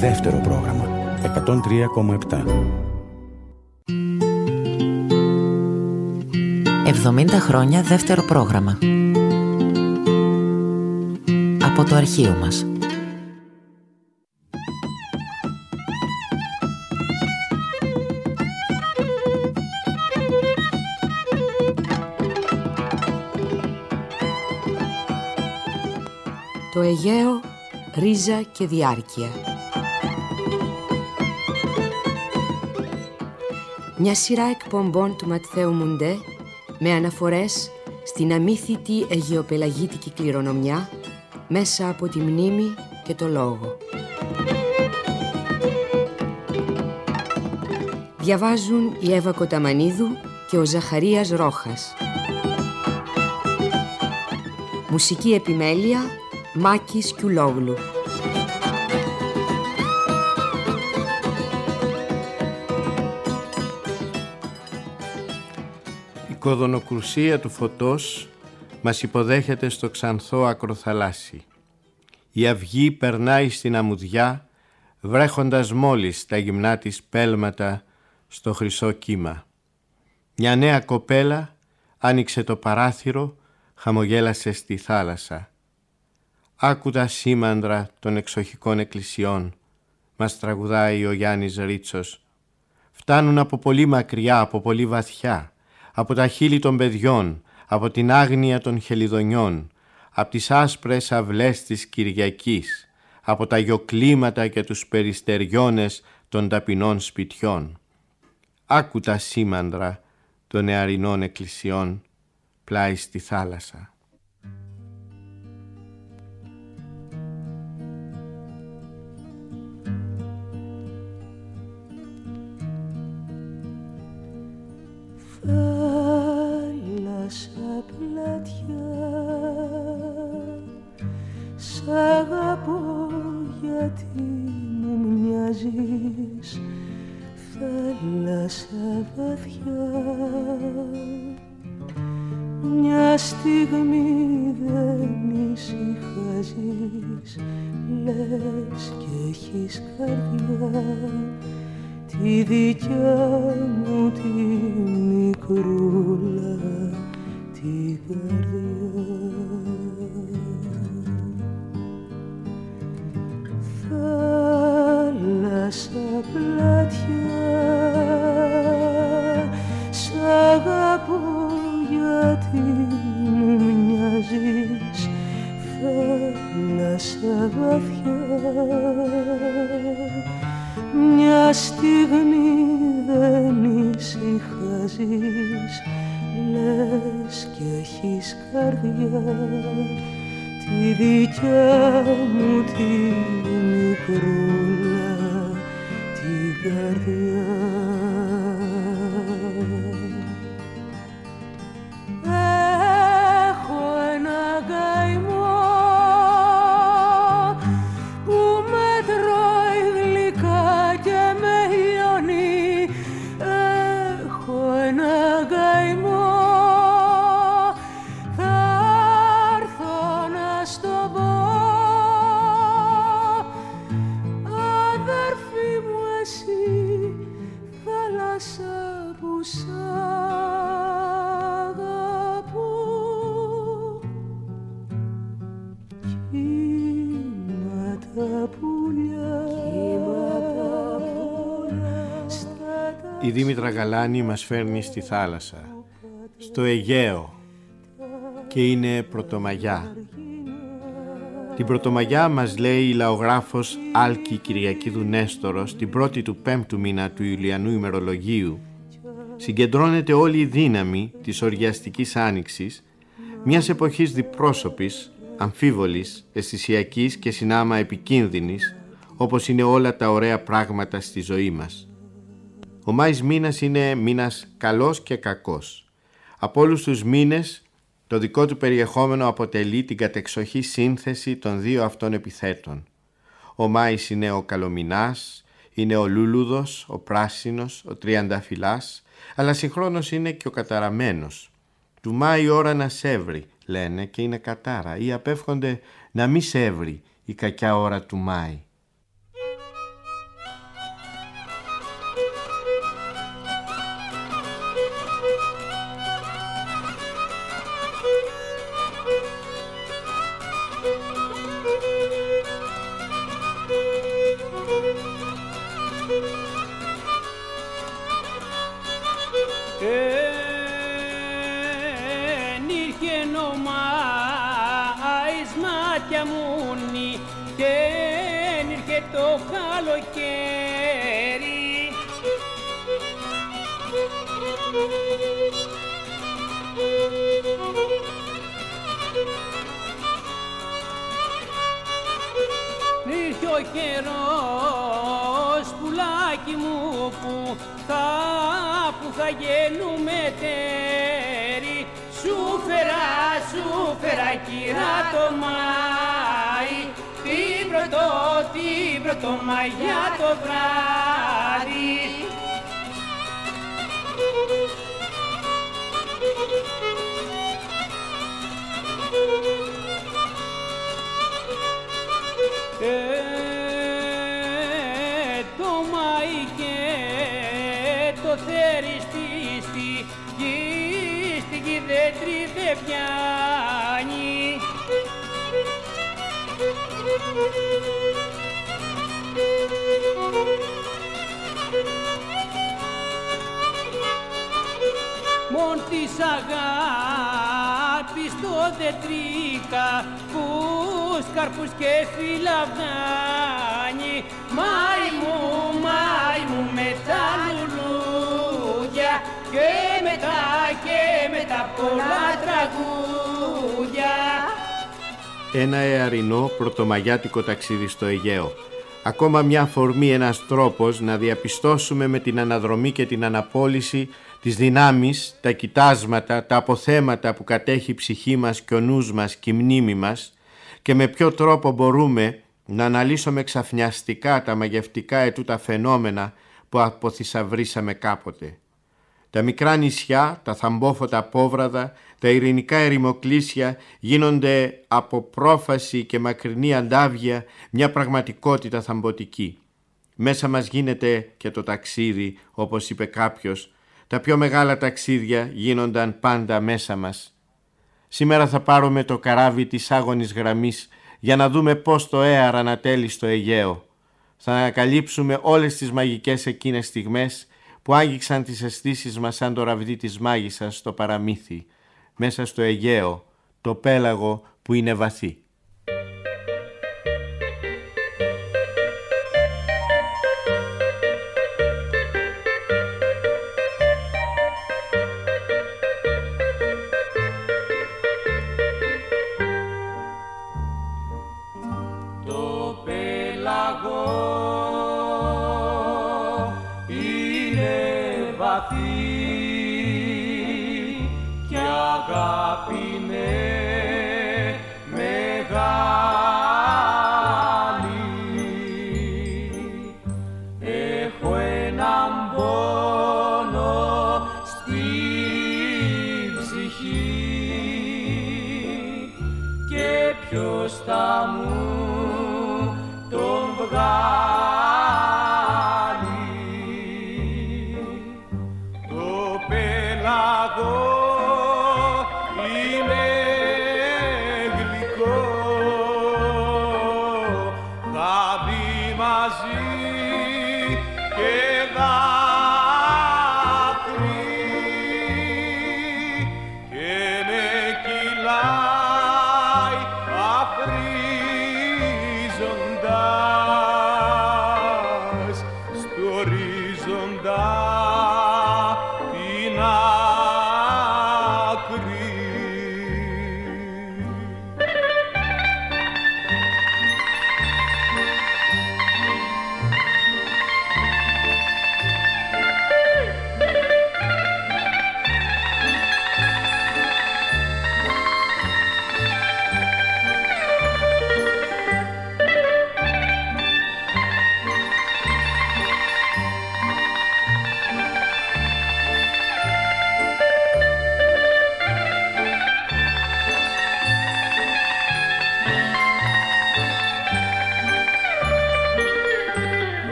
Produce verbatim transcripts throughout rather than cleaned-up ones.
Δεύτερο πρόγραμμα εκατόν τρία κόμμα επτά. εβδομήντα χρόνια δεύτερο πρόγραμμα. Από το αρχείο μας. Το Αιγαίο, ρίζα και διάρκεια. Μια σειρά εκπομπών του Ματθαίου Μουντέ με αναφορές στην αμύθιτη αιγαιοπελαγίτικη κληρονομιά μέσα από τη μνήμη και το λόγο. Διαβάζουν η Εύα Κοταμανίδου και ο Ζαχαρίας Ρόχας. Μουσική επιμέλεια Μάκης Κιουλόγλου. Η κοδωνοκρουσία του φωτός μας υποδέχεται στο ξανθό ακροθαλάσσι. Η αυγή περνάει στην αμμουδιά, βρέχοντας μόλις τα γυμνά της πέλματα στο χρυσό κύμα. Μια νέα κοπέλα άνοιξε το παράθυρο, χαμογέλασε στη θάλασσα. Άκου τα σήμαντρα των εξοχικών εκκλησιών, μας τραγουδάει ο Γιάννης Ρίτσος. Φτάνουν από πολύ μακριά, από πολύ βαθιά, από τα χείλη των παιδιών, από την άγνοια των χελιδονιών, από τις άσπρες αυλές της Κυριακής, από τα γιοκλήματα και τους περιστεριώνες των ταπεινών σπιτιών. Άκου τα σήμαντρα των νεαρινών εκκλησιών, πλάι στη θάλασσα. Θάλασσα πλατιά, σ' αγαπώ γιατί μου μοιάζεις. Θάλασσα βαθιά, μια στιγμή δεν ησυχάζεις, λες κι έχεις καρδιά, τη δικιά μου τη μικρούλα, τη καρδιά. Θάλασσα πλατιά, σ' αγαπώ γιατί μου μοιάζεις. Θάλασσα βαθιά, μια στιγμή δεν ησυχάζεις, λες κι έχεις καρδιά, τη δικιά μου τη μικρούλα, τη καρδιά. Έχω ένα καημό που με τρώει γλυκά και με λιώνει. Έχω ένα καημό, θα έρθω να στο πω. Αδερφή μου εσύ, θάλασσα που σ' αγαπώ. Κύμα τα πουλιά, Η Δήμητρα Γαλάνη μας φέρνει στη θάλασσα, στο Αιγαίο, και είναι Πρωτομαγιά. Την Πρωτομαγιά μας λέει η λαογράφος Άλκη Κυριακίδου Νέστορος την πρώτη του πέμπτου μήνα του Ιουλιανού ημερολογίου. Συγκεντρώνεται όλη η δύναμη της οργιαστικής άνοιξης, μιας εποχής διπρόσωπης, αμφίβολης, αισθησιακής και συνάμα επικίνδυνης, όπως είναι όλα τα ωραία πράγματα στη ζωή μας. Ο Μάης μήνας είναι μήνας καλός και κακός. Από όλους τους μήνες, το δικό του περιεχόμενο αποτελεί την κατεξοχή σύνθεση των δύο αυτών επιθέτων. Ο Μάης είναι ο καλομηνάς, είναι ο λούλουδος, ο πράσινος, ο τριανταφυλάς, αλλά συγχρόνως είναι και ο καταραμένος. Του Μάη ώρα να σέβρει, λένε, και είναι κατάρα, ή απέφχονται να μη σέβρει η κακιά ώρα του Μάη. μάτια μουνι και ήρθε το καλοκαίρι. Ήρθε ο καιρός, πουλάκι μου, που θα, που θα γίνουμε τέρι. Σου φέρα, σου φέρα, κυρά το Μάη, την πρωτο, την πρωτομαγιά το βράδυ. Ε, το Μάη και το θέρι στη στη γη, στη γη δέντρη δε πιάνει. Μον της αγάπης το δεντρίκα, πούς, καρπούς και φιλαυγάνι. Μάη μου, Μάη μου, με τα λουλούδια και μετά και μετά πολλά τραγούδια. Ένα εαρινό πρωτομαγιάτικο ταξίδι στο Αιγαίο. Ακόμα μια αφορμή, ένας τρόπος να διαπιστώσουμε με την αναδρομή και την αναπόλυση τις δυνάμεις, τα κοιτάσματα, τα αποθέματα που κατέχει η ψυχή μας και ο νους μας και η μνήμη μας και με ποιο τρόπο μπορούμε να αναλύσουμε ξαφνιαστικά τα μαγευτικά ετούτα φαινόμενα που αποθυσαυρίσαμε κάποτε. Τα μικρά νησιά, τα θαμπόφωτα πόβραδα, τα ειρηνικά ερημοκλήσια γίνονται από πρόφαση και μακρινή αντάβια μια πραγματικότητα θαμποτική. Μέσα μας γίνεται και το ταξίδι, όπως είπε κάποιος. Τα πιο μεγάλα ταξίδια γίνονταν πάντα μέσα μας. Σήμερα θα πάρουμε το καράβι της άγονης γραμμής για να δούμε πώς το έαρα ανατέλει στο Αιγαίο. Θα ανακαλύψουμε όλες τις μαγικές εκείνες στιγμές που άγγιξαν τις αισθήσεις μας σαν το ραβδί της μάγισσας στο παραμύθι, μέσα στο Αιγαίο, το πέλαγο που είναι βαθύ.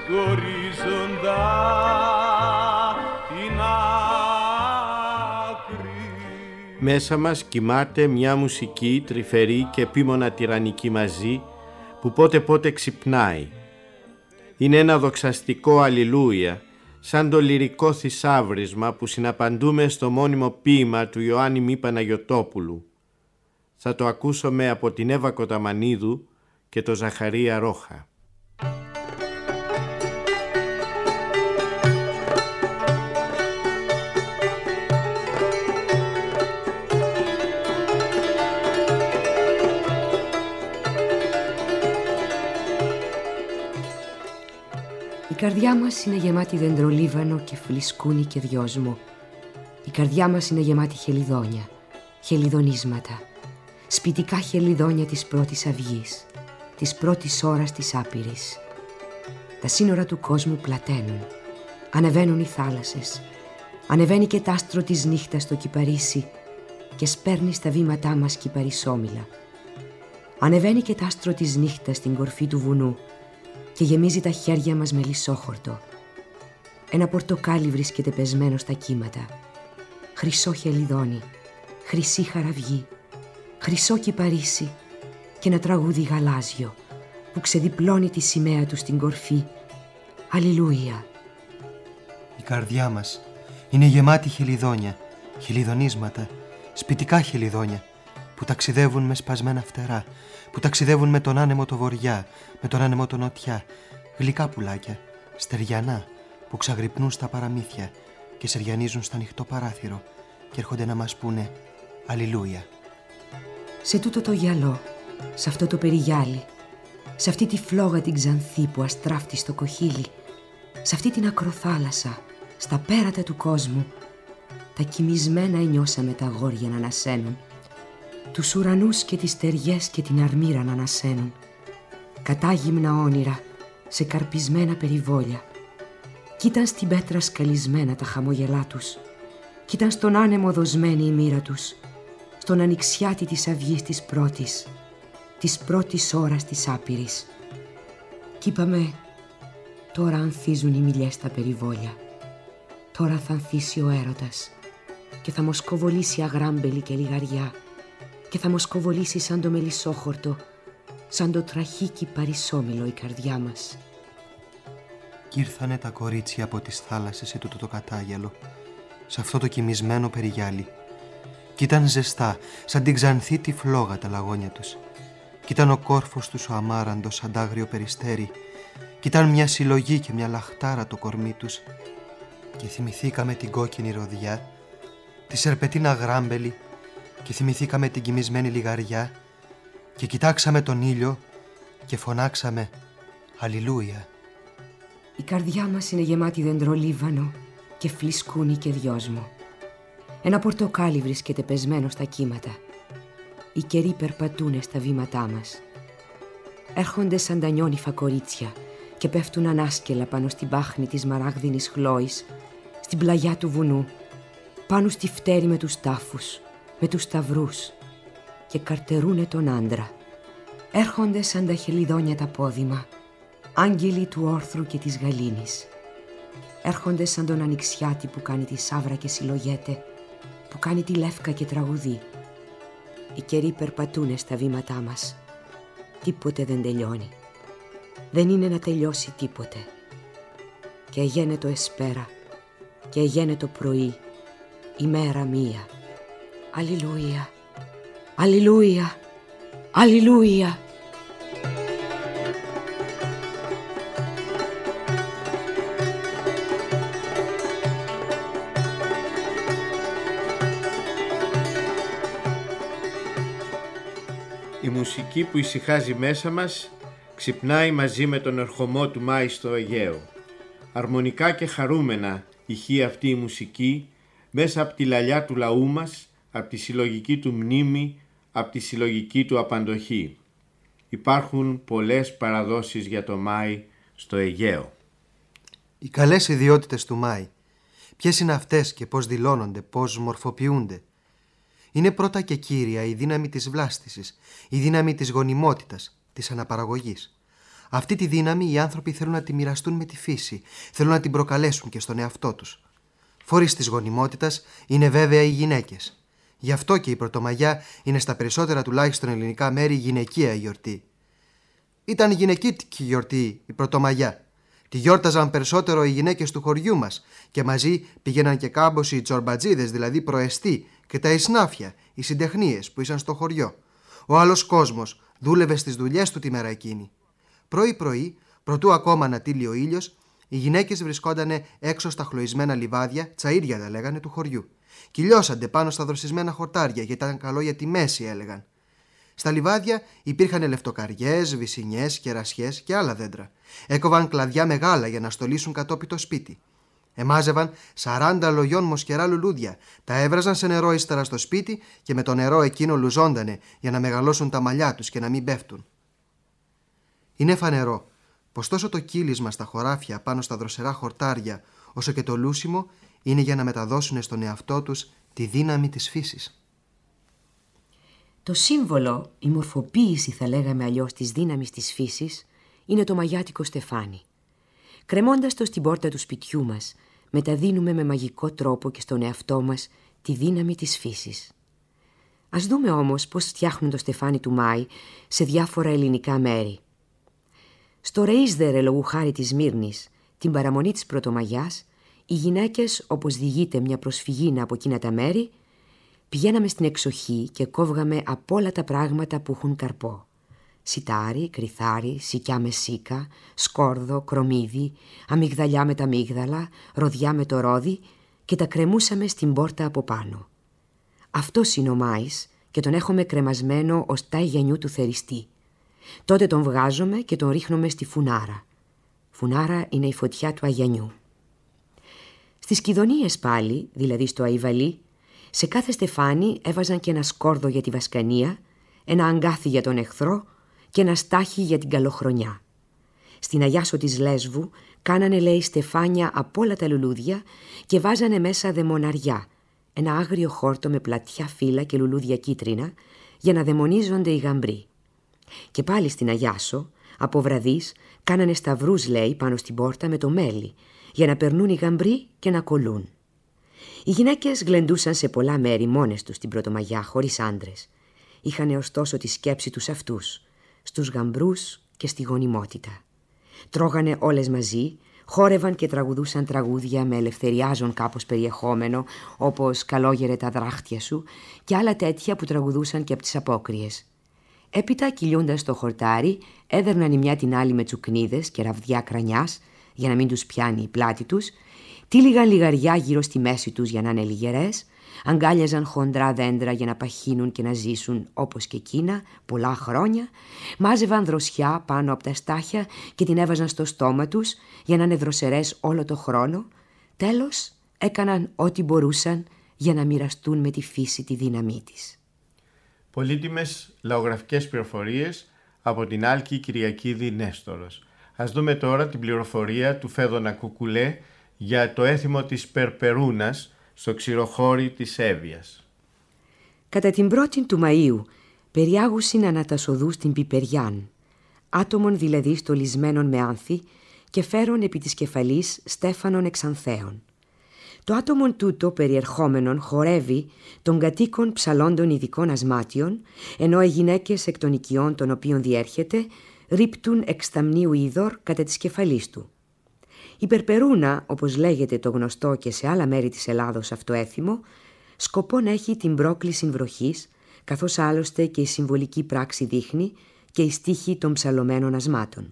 του ορίζοντα την άκρη. Μέσα μας κοιμάται μια μουσική τρυφερή και επίμονα τυραννική μαζί, που πότε πότε ξυπνάει. Είναι ένα δοξαστικό αλληλούια, σαν το λυρικό θησάβρισμα που συναπαντούμε στο μόνιμο ποίημα του Ιωάννη Μη Παναγιωτόπουλου. Θα το ακούσουμε από την Εύα Κοταμανίδου και το Ζαχαρία Ρόχα. Η καρδιά μας είναι γεμάτη δεντρολίβανο και φλισκούνι και δυόσμο. Η καρδιά μας είναι γεμάτη χελιδόνια, χελιδονίσματα, σπιτικά χελιδόνια της πρώτης αυγής, της πρώτης ώρας της άπειρης. Τα σύνορα του κόσμου πλαταίνουν, ανεβαίνουν οι θάλασσες, ανεβαίνει και τ' άστρο της νύχτας στο κυπαρίσι και σπέρνει στα βήματά μας κυπαρισόμυλα. Ανεβαίνει και τ' άστρο της νύχτας στην κορφή του βουνού και γεμίζει τα χέρια μας με λισόχορτο. Ένα πορτοκάλι βρίσκεται πεσμένο στα κύματα. Χρυσό χελιδόνι, χρυσή χαραυγή, χρυσό κυπαρίσι και ένα τραγούδι γαλάζιο που ξεδιπλώνει τη σημαία του στην κορφή. Αλληλούια. Η καρδιά μας είναι γεμάτη χελιδόνια, χελιδονίσματα, σπιτικά χελιδόνια που ταξιδεύουν με σπασμένα φτερά, που ταξιδεύουν με τον άνεμο το βοριά, με τον άνεμο το νοτιά, γλυκά πουλάκια, στεριανά που ξαγρυπνούν στα παραμύθια και σεριανίζουν στο ανοιχτό παράθυρο και έρχονται να μας πούνε Αλληλούια. Σε τούτο το γυαλό, σε αυτό το περιγιάλι, σε αυτή τη φλόγα την ξανθή που αστράφτει στο κοχύλι, σε αυτή την ακροθάλασσα, στα πέρατα του κόσμου, τα κοιμισμένα ενιώσαμε τα αγόρια να ανασένουν, τους ουρανούς και τις στεριές και την αρμύρα να ανασένουν, κατάγυμνα όνειρα σε καρπισμένα περιβόλια. Κι ήταν στην πέτρα σκαλισμένα τα χαμόγελά τους, κι ήταν στον άνεμο δοσμένη η μοίρα τους, στον ανοιξιάτη της αυγής της πρώτης, της πρώτης ώρας της άπειρης. Κι είπαμε, τώρα ανθίζουν οι μιλιές στα περιβόλια, τώρα θα ανθίσει ο έρωτας και θα μοσκοβολήσει αγράμπελη και λιγαριά και θα μοσκοβολήσει σαν το μελισσόχορτο, σαν το τραχίκι παρισόμιλο η καρδιά μας. Κι ήρθανε τα κορίτσια από τις θάλασσες σε τούτο το κατάγελο, σε αυτό το κοιμισμένο περιγιάλι. Κι ήταν ζεστά, σαν την ξανθή τη φλόγα τα λαγόνια τους. Κι ήταν ο κόρφος τους ο αμάραντος σαν τ' άγριο περιστέρι. Κι ήταν μια συλλογή και μια λαχτάρα το κορμί τους. Και θυμηθήκαμε την κόκκινη ροδιά, τη σερπετίνα γράμπελη, και θυμηθήκαμε την κοιμισμένη λιγαριά και κοιτάξαμε τον ήλιο και φωνάξαμε Αλληλούια. Η καρδιά μας είναι γεμάτη δεντρολίβανο και φλισκούνι και δυόσμο. Ένα πορτοκάλι βρίσκεται πεσμένο στα κύματα. Οι καιροί περπατούνε στα βήματά μας. Έρχονται σαν τα νιόνυφα κορίτσια και πέφτουν ανάσκελα πάνω στην πάχνη της μαράγδινης χλώης, στην πλαγιά του βουνού, πάνω στη φτέρη με τους τάφους, με τους σταυρούς και καρτερούνε τον άντρα. Έρχονται σαν τα χελιδόνια τα πόδημα, άγγελοι του όρθρου και της γαλήνης. Έρχονται σαν τον ανοιξιάτη που κάνει τη σαύρα και συλλογέται, που κάνει τη λεύκα και τραγουδεί. Οι καιροί περπατούνε στα βήματά μας. Τίποτε δεν τελειώνει. Δεν είναι να τελειώσει τίποτε. Και γένε το εσπέρα και γένε το πρωί, ημέρα μία. Αλληλούια, αλληλούια, αλληλούια. Η μουσική που ησυχάζει μέσα μας ξυπνάει μαζί με τον ερχομό του Μάη στο Αιγαίο. Αρμονικά και χαρούμενα ηχεί αυτή η μουσική μέσα από τη λαλιά του λαού μας, από τη συλλογική του μνήμη, από τη συλλογική του απαντοχή. Υπάρχουν πολλές παραδόσεις για το Μάη στο Αιγαίο. Οι καλές ιδιότητες του Μάη, ποιες είναι αυτές και πώς δηλώνονται, πώς μορφοποιούνται? Είναι πρώτα και κύρια η δύναμη της βλάστησης, η δύναμη της γονιμότητας, της αναπαραγωγής. Αυτή τη δύναμη οι άνθρωποι θέλουν να τη μοιραστούν με τη φύση, θέλουν να την προκαλέσουν και στον εαυτό τους. Φορείς της γονιμότητας είναι βέβαια οι γυναίκες. Γι' αυτό και η Πρωτομαγιά είναι στα περισσότερα τουλάχιστον ελληνικά μέρη γυναικεία γιορτή. Ήταν γυναικήτικη γιορτή η Πρωτομαγιά. Τη γιόρταζαν περισσότερο οι γυναίκες του χωριού μας και μαζί πήγαιναν και κάμποσοι οι τσορμπατζίδες, δηλαδή προεστοί, και τα ισνάφια, οι συντεχνίες που ήσαν στο χωριό. Ο άλλος κόσμος δούλευε στις δουλειές του τη μέρα εκείνη. Πρωί-πρωί, προτού ακόμα να τύλει ο ήλιος, οι γυναίκες βρισκόντανε έξω στα χλωισμένα λιβάδια, τσαΐρια τα λέγανε, του χωριού. Κυλιώσαντε πάνω στα δροσισμένα χορτάρια, γιατί ήταν καλό για τη μέση, έλεγαν. Στα λιβάδια υπήρχαν λευτοκαριές, βυσσινιές, κερασιές και άλλα δέντρα. Έκοβαν κλαδιά μεγάλα για να στολίσουν κατόπι το σπίτι. Εμάζευαν σαράντα λογιών μοσκερά λουλούδια, τα έβραζαν σε νερό ύστερα στο σπίτι και με το νερό εκείνο λουζόντανε για να μεγαλώσουν τα μαλλιά τους και να μην πέφτουν. Είναι φανερό πως τόσο το κύλισμα στα χωράφια πάνω στα δροσερά χορτάρια, όσο και το λούσιμο, είναι για να μεταδώσουν στον εαυτό τους τη δύναμη της φύσης. Το σύμβολο, η μορφοποίηση θα λέγαμε αλλιώς της δύναμης της φύσης, είναι το μαγιάτικο στεφάνι. Κρεμώντας το στην πόρτα του σπιτιού μας, μεταδίνουμε με μαγικό τρόπο και στον εαυτό μας τη δύναμη της φύσης. Ας δούμε όμως πώς φτιάχνουν το στεφάνι του Μάη σε διάφορα ελληνικά μέρη. Στο Ρεΐσδερε, λόγου χάρη της Μύρνης, την παραμονή της Πρωτομαγιάς, οι γυναίκες, όπως διηγείται μια προσφυγήνα από εκείνα τα μέρη, πηγαίναμε στην εξοχή και κόβγαμε από όλα τα πράγματα που έχουν καρπό. Σιτάρι, κρυθάρι, σικιά με σίκα, σκόρδο, κρομίδι, αμυγδαλιά με τα αμύγδαλα, ροδιά με το ρόδι και τα κρεμούσαμε στην πόρτα από πάνω. Αυτός είναι ο Μάης και τον έχουμε κρεμασμένο ως τάι γενιού του θεριστή. Τότε τον βγάζουμε και τον ρίχνουμε στη φουνάρα. Φουνάρα είναι η φωτιά του Αγιανιού. Στις Κιδωνίες πάλι, δηλαδή στο Αϊβαλί, σε κάθε στεφάνι έβαζαν και ένα σκόρδο για τη βασκανία, ένα αγκάθι για τον εχθρό και ένα στάχι για την καλοχρονιά. Στην Αγιάσο της Λέσβου κάνανε, λέει, στεφάνια από όλα τα λουλούδια και βάζανε μέσα δαιμοναριά, ένα άγριο χόρτο με πλατιά φύλλα και λουλούδια κίτρινα, για να δαιμονίζονται οι γαμπροί. Και πάλι στην Αγιάσο, από βραδείς, κάνανε σταυρούς, λέει, πάνω στην πόρτα με το μέλι, για να περνούν οι γαμπροί και να κολλούν. Οι γυναίκες γλεντούσαν σε πολλά μέρη μόνες τους την Πρωτομαγιά, χωρίς άντρες. Είχαν ωστόσο τη σκέψη τους αυτούς, στους γαμπρούς και στη γονιμότητα. Τρώγανε όλες μαζί, χόρευαν και τραγουδούσαν τραγούδια με ελευθεριάζον κάπως περιεχόμενο, όπως «Καλόγερε τα δράχτια σου» και άλλα τέτοια που τραγουδούσαν και από τις απόκριες. Έπειτα, κυλιούντας στο χορτάρι, έδερναν η μια την άλλη με τσουκνίδες και ραβδιά κρανιάς, για να μην τους πιάνει η πλάτη τους, τύλιγαν λιγαριά γύρω στη μέση τους για να είναι λιγερές, αγκάλιαζαν χοντρά δέντρα για να παχύνουν και να ζήσουν όπως και εκείνα πολλά χρόνια, μάζευαν δροσιά πάνω από τα στάχια και την έβαζαν στο στόμα τους για να είναι δροσερές όλο το χρόνο. Τέλος, έκαναν ό,τι μπορούσαν για να μοιραστούν με τη φύση τη δύναμή της. Πολύτιμες λαογραφικές πληροφορίες από την Άλκη Κυριακίδη Νέστορος. Ας δούμε τώρα την πληροφορία του Φέδωνα Κουκουλέ για το έθιμο της Περπερούνας στο ξηροχώρι της Εύβοιας. Κατά την πρώτη του Μαΐου περιάγουσιν ανατασοδούς την Πιπεριάν, άτομον δηλαδή στολισμένων με άνθη και φέρον επί της κεφαλής στέφανον εξανθέων. Το άτομον τούτο περιερχόμενον χορεύει των κατοίκων ψαλόντων ειδικών ασμάτιων, ενώ οι γυναίκες εκ των οικειών των οποίων διέρχεται ρίπτουν εξταμνίου είδωρ κατά της κεφαλής του. Η Περπερούνα, όπως λέγεται το γνωστό και σε άλλα μέρη της Ελλάδος αυτό έθιμο, σκοπόν έχει την πρόκληση βροχής, καθώς άλλωστε και η συμβολική πράξη δείχνει και η στίχη των ψαλωμένων ασμάτων.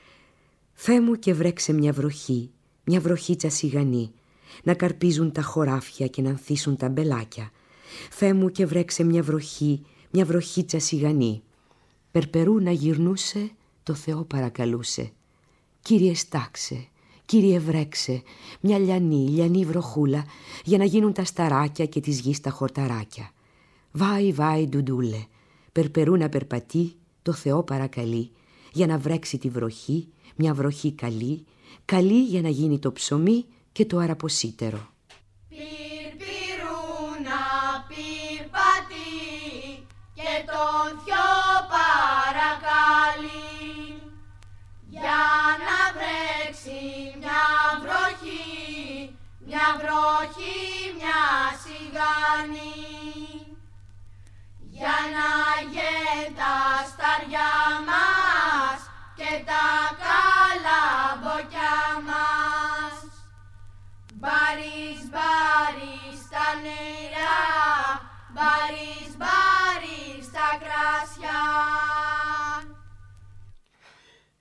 «Φέ μου και βρέξε μια βροχή, μια βροχίτσα σιγανή, να καρπίζουν τα χωράφια και να ανθίσουν τα μπελάκια. Φέ μου και βρέξε μια βροχή, μια βροχίτσα σιγανή». Περπερούνα γυρνούσε, το Θεό παρακαλούσε. «Κύριε στάξε, Κύριε βρέξε, μια λιανή, λιανή βροχούλα, για να γίνουν τα σταράκια και της γης τα χορταράκια. Βάι, βάι, ντουντούλε, Περπερούνα περπατεί, το Θεό παρακαλεί, για να βρέξει τη βροχή, μια βροχή καλή, καλή για να γίνει το ψωμί και το αραποσίτερο». Πυρπυρούνα πυρπατεί και τον Θεό παρακαλεί,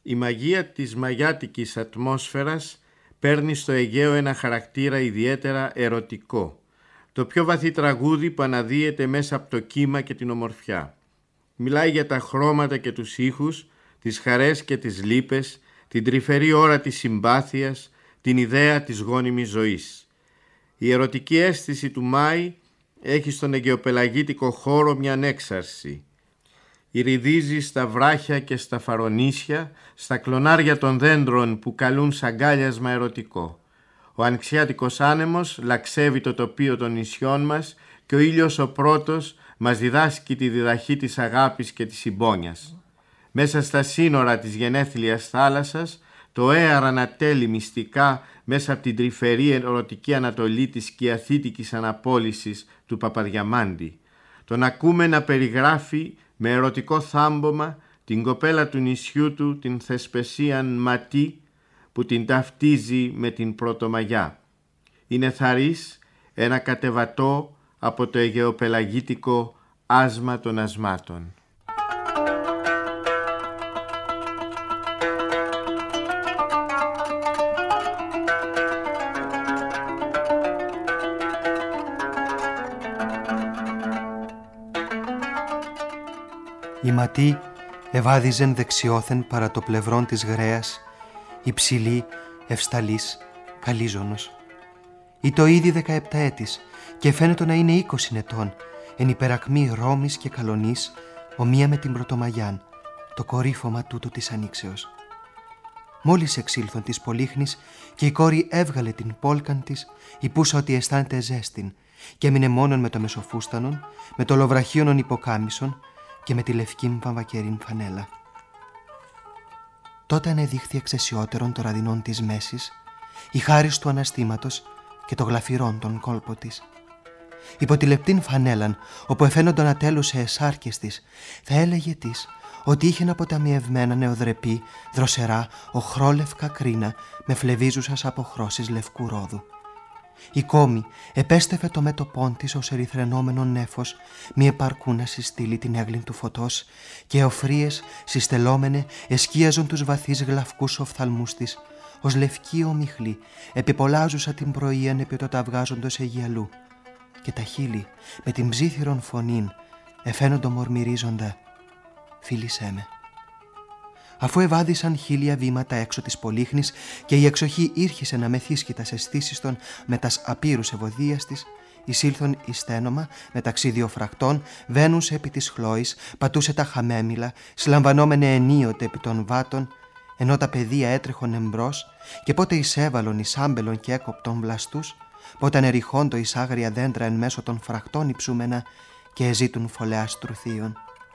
η μαγεία της μαγιάτικης ατμόσφαιρας παίρνει στο Αιγαίο ένα χαρακτήρα ιδιαίτερα ερωτικό. Το πιο βαθύ τραγούδι που αναδύεται μέσα από το κύμα και την ομορφιά. Μιλάει για τα χρώματα και τους ήχους, τις χαρές και τις λύπες, την τρυφερή ώρα της συμπάθειας, την ιδέα της γόνιμης ζωής. Η ερωτική αίσθηση του Μάη έχει στον αιγαιοπελαγίτικο χώρο μια ανέξαρση. Ηριδίζει στα βράχια και στα φαρονίσια, στα κλονάρια των δέντρων που καλούν σ' αγκάλιασμα ερωτικό. Ο ανοιξιάτικος άνεμος λαξεύει το τοπίο των νησιών μας και ο ήλιος ο πρώτος μας διδάσκει τη διδαχή της αγάπης και της συμπόνιας. Μέσα στα σύνορα της γενέθλιας θάλασσας, το έαρα ανατέλει μυστικά μέσα από την τρυφερή ερωτική ανατολή της σκιαθήτικης αναπόλυσης του Παπαδιαμάντη. Τον ακούμε να περιγράφει με ερωτικό θάμπομα την κοπέλα του νησιού του, την Θεσπεσίαν Ματή, που την ταυτίζει με την Πρωτομαγιά. Είναι θαρής ένα κατεβατό από το αιγαιοπελαγίτικο άσμα των ασμάτων. Η Ματή ευάδιζεν δεξιόθεν παρά το πλευρόν της γρέας, υψηλή, ευσταλής, καλίζωνος. Ή το ήδη δεκαεπτά έτης και φαίνεται να είναι είκοσι ετών, εν υπερακμή Ρώμης και Καλονής, ομοία με την Πρωτομαγιάν, το κορύφωμα τούτου της ανοίξεως. Μόλις εξήλθον της Πολύχνης και η κόρη έβγαλε την πόλκαν της, υπούσα ότι αισθάνεται ζέστην και έμεινε μόνον με το μεσοφούστανον, με το λοβραχίωνον υποκάμισον και με τη λευκή βαμβακερήν φανέλα. Τότε ανεδείχθη εξαισιότερον το ραδινόν της μέσης, η χάρις του αναστήματος και το γλαφυρόν τον κόλπο της. Υπό τη λεπτήν φανέλαν, όπου εφαίνονταν ατέλουσε εσάρκες της, θα έλεγε της ότι είχε αποταμιευμένα νεοδρεπή, δροσερά, οχρόλευκα κρίνα με φλεβίζουσας αποχρώσεις λευκού ρόδου. Η κόμη επέστεφε το μέτωπόν της ως ερυθρενόμενο νέφος, μη επαρκού να συστήλει την έγλην του φωτός, και οφρίες συστελόμενε εσκίαζον τους βαθείς γλαυκούς οφθαλμούς της, ως λευκή ομιχλή επιπολάζουσα την πρωίαν επί το ταυγάζοντος αιγιαλού, και τα χείλη με την ψήθυρον φωνήν εφαίνοντο μορμυρίζοντα «Φίλησέ με». Αφού ευάδισαν χίλια βήματα έξω της Πολύχνης και η εξοχή ήρχισε να μεθύσκει τας αισθήσεις των με τας απείρους ευωδίας της, εισήλθον εις στένομα μεταξύ δύο φρακτών, βαίνουσε επί της χλώης, πατούσε τα χαμέμιλα, συλλαμβανόμενε ενίοτε επί των βάτων, ενώ τα παιδεία έτρεχον εμπρός, και πότε εισέβαλον εις άμπελον και έκοπτον βλαστούς, πότε ανεριχόντο εις άγρια δέντρα εν μέσω των φρακτών υψούμενα και εζήτουν φωλεάς τρουθείων.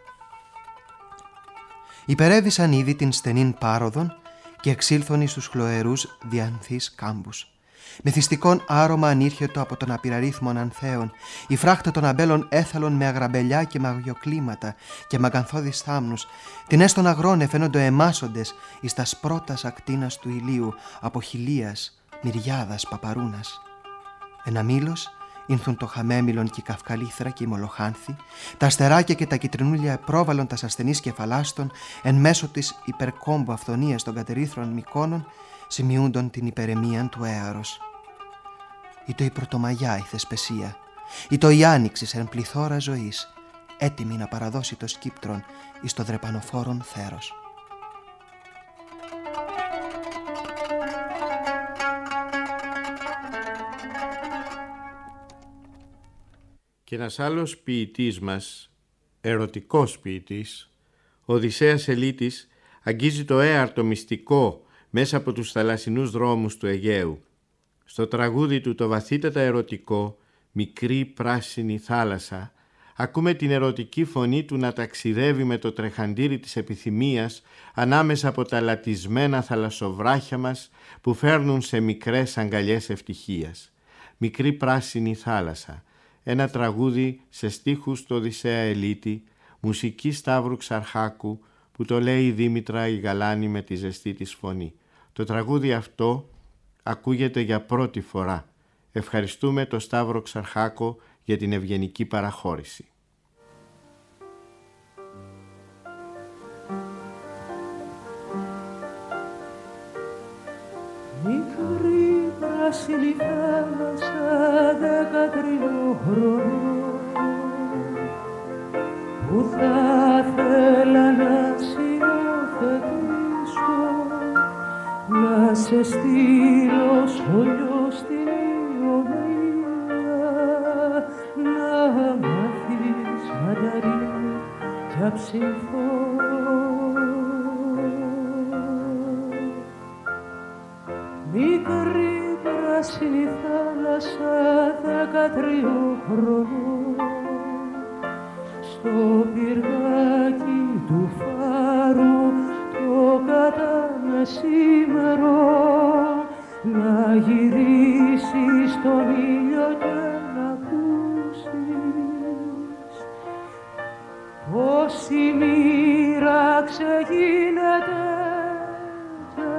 Υπερέβησαν ήδη την στενήν πάροδον και εξήλθον εις τους χλωερούς διανθείς κάμπους. Μεθυστικόν άρωμα ανήρχετο από τον απειραρίθμον ανθέων, η φράχτα των αμπέλων έθαλον με αγραμπελιά και μαγιοκλίματα και μαγανθώδεις θάμνους, την έστων αγρών εφαίνοντο εμάσοντες εις τας πρώτας ακτίνας του ηλίου από χιλίας, μυριάδας, παπαρούνας. Ένα μήλος ήνθουν το χαμέμιλον και η καυκαλήθρα και η μολοχάνθη, τα αστεράκια και τα κυτρινούλια πρόβαλον τας ασθενείς κεφαλάστων, εν μέσω της υπερκόμπου αυθονίας των κατερίθρων μικόνων, σημειούντον την υπερεμίαν του έαρος. Ήτο η Πρωτομαγιά η Θεσπεσία, ήτο η άνοιξης εν πληθώρα ζωής, έτοιμη να παραδώσει το σκύπτρον εις το δρεπανοφόρον θέρος. Και ένας άλλος ποιητής μας, ερωτικός ποιητής, ο Οδυσσέας Ελίτης, αγγίζει το έαρτο μυστικό μέσα από τους θαλασσινούς δρόμους του Αιγαίου. Στο τραγούδι του το βαθύτατα ερωτικό «Μικρή πράσινη θάλασσα» ακούμε την ερωτική φωνή του να ταξιδεύει με το τρεχαντήρι της επιθυμίας ανάμεσα από τα λατισμένα θαλασσοβράχια μας που φέρνουν σε μικρές αγκαλιές ευτυχίας. «Μικρή πράσινη θάλασσα», ένα τραγούδι σε στίχους του Οδυσσέα Ελίτη, μουσική Σταύρου Ξαρχάκου, που το λέει η Δήμητρα η Γαλάνη με τη ζεστή της φωνή. Το τραγούδι αυτό ακούγεται για πρώτη φορά. Ευχαριστούμε τον Σταύρο Ξαρχάκο για την ευγενική παραχώρηση. Μικρή πράσινη θάλασσα δεκατρινό χρόνο που θα θέλα να συνοθετήσω, να σε στείλω σχολείο στην Ιωμία, να μάθεις μανταρίνι κι αψυνθώ. Μικρή πράσινη θάλασσα δεκατριών χρονών, στο πυργάκι του φάρου το κατά μεσήμερο, να γυρίσεις τον ήλιο και να ακούσεις πως η μοίρα ξεγίνεται και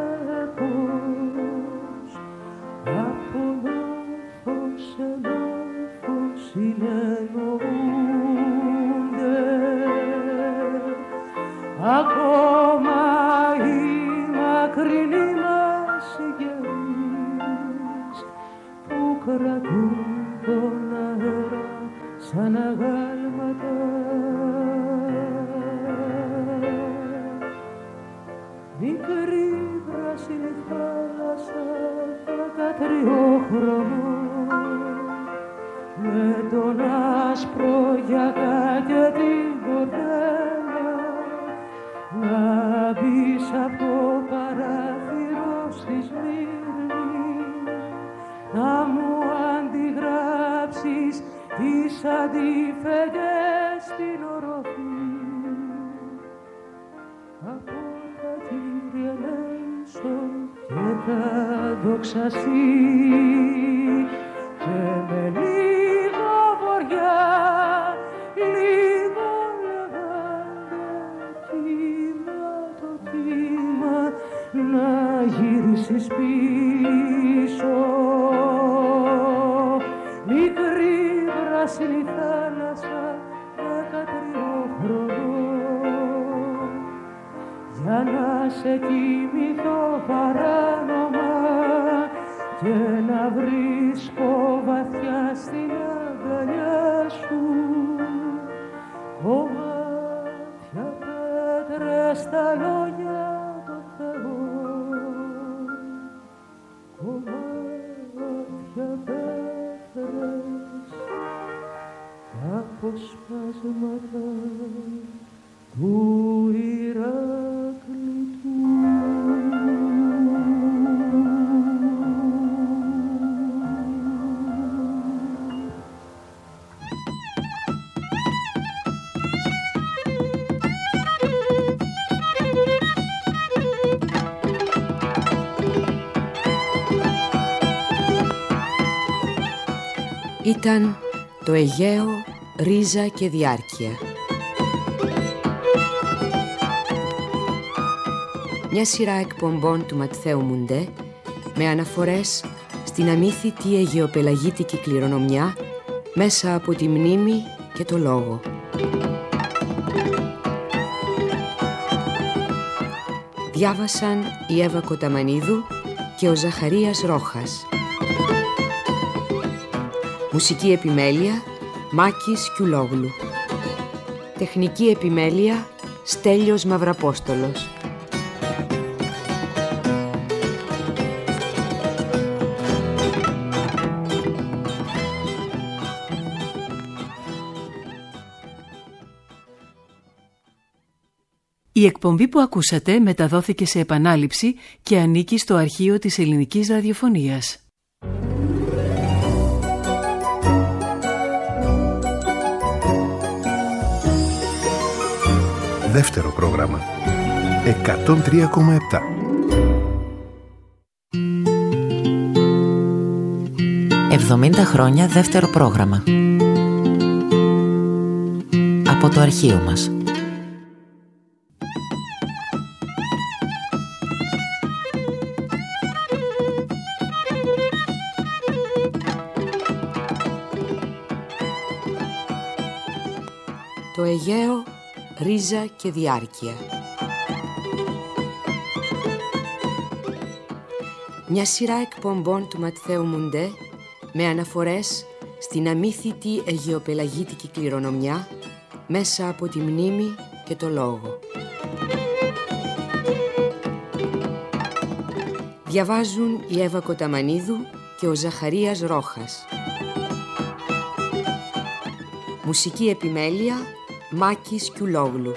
πως από νόφος σε νόφος συνεννοούνται. Ακόμα οι μακρινοί μας γέννης που κρατούν τον αέρα σαν αγάλματα. Μικρή πράσινη θάλασσα δεκατριών χρονών, με τον άσπρο γιακά και την κορδέλα, να μπεις απ' το παράθυρο στη Σμύρνη, να μου αντιγράψεις τις αντιφεγγές στην οροφή από τα Κύριε Λέησον και τα δοξαστή, και με λίγο βοριά, λίγο λεβάντε κύμα το κύμα, να γυρίσεις πίσω. Μικρή πράσινη θάλασσα δεκατριών χρονών, για να σε κοιμηθώ παράνομα και να βρίσκω βαθιά στην αγκαλιά σου κομμάτια πέτρες στα λόγια των Θεών, κομμάτια πέτρες τα αποσπάσματα του Ηρακλήτου. Ήταν το Αιγαίο, ρίζα και διάρκεια. Μια σειρά εκπομπών του Ματθαίου Μουντέ με αναφορές στην αμύθιτη αιγαιοπελαγίτικη κληρονομιά μέσα από τη μνήμη και το λόγο. Διάβασαν η Εύα Κοταμανίδου και ο Ζαχαρίας Ρόχας. Μουσική επιμέλεια Μάκης Κιουλόγλου. Τεχνική επιμέλεια Στέλιος Μαυραπόστολος. Η εκπομπή που ακούσατε μεταδόθηκε σε επανάληψη και ανήκει στο αρχείο της Ελληνικής Ραδιοφωνίας. Δεύτερο πρόγραμμα εκατόν τρία κόμμα επτά. εβδομήντα χρόνια δεύτερο πρόγραμμα. Από το αρχείο μας. Το Αιγαίο, ρίζα και διάρκεια. Μια σειρά εκπομπών του Ματθαίου Μουντέ με αναφορές στην αμύθιτη αιγαιοπελαγίτικη κληρονομιά μέσα από τη μνήμη και το λόγο. Διαβάζουν η Εύα Κοταμανίδου και ο Ζαχαρίας Ρόχας. Μουσική επιμέλεια Μάκης Κιουλόγλου.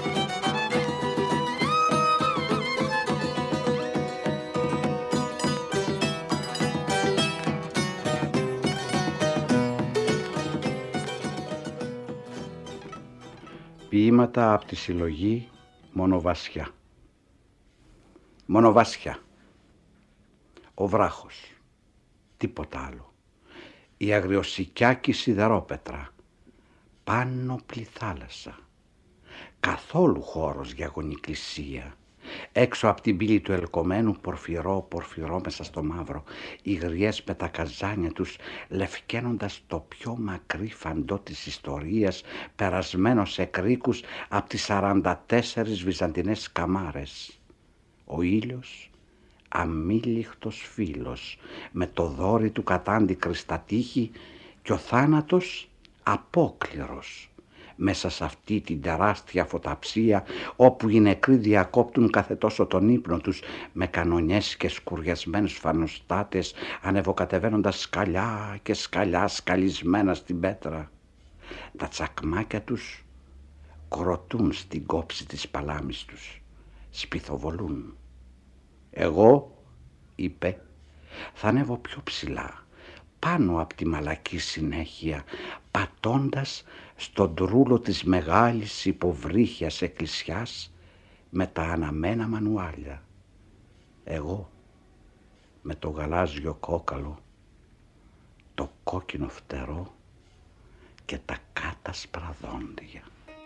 Ποίηματα από τη συλλογή Μονοβασιά. Μονοβασιά. Ο βράχος. Τίποτα άλλο. Η αγριοσικιάκη σιδερόπετρα. Πάνωπλη θάλασσα. Καθόλου χώρος για γονικλησία. Έξω από την πύλη του ελκομένου πορφυρό, πορφυρό μέσα στο μαύρο, οι γριές με τα καζάνια τους λευκαίνοντας το πιο μακρύ φαντό της ιστορίας, περασμένο σε κρίκους από τις σαράντα τέσσερις βυζαντινές καμάρες. Ο ήλιος αμήλιχτος φίλος, με το δόρυ του κατάντικρη στα τείχη, και ο θάνατος απόκληρος. Μέσα σε αυτή την τεράστια φωταψία, όπου οι νεκροί διακόπτουν κάθε τόσο τον ύπνο τους με κανονιές και σκουριασμένους φανοστάτες, ανεβοκατεβαίνοντας σκαλιά και σκαλιά σκαλισμένα στην πέτρα. Τα τσακμάκια τους κροτούν στην κόψη της παλάμης τους, σπιθοβολούν. Εγώ, είπε, θα ανέβω πιο ψηλά, πάνω από τη μαλακή συνέχεια, πατώντας στον τρούλο της μεγάλης υποβρύχιας εκκλησιάς με τα αναμένα μανουάλια. Εγώ με το γαλάζιο κόκαλο, το κόκκινο φτερό και τα κάτασπρα δόντια.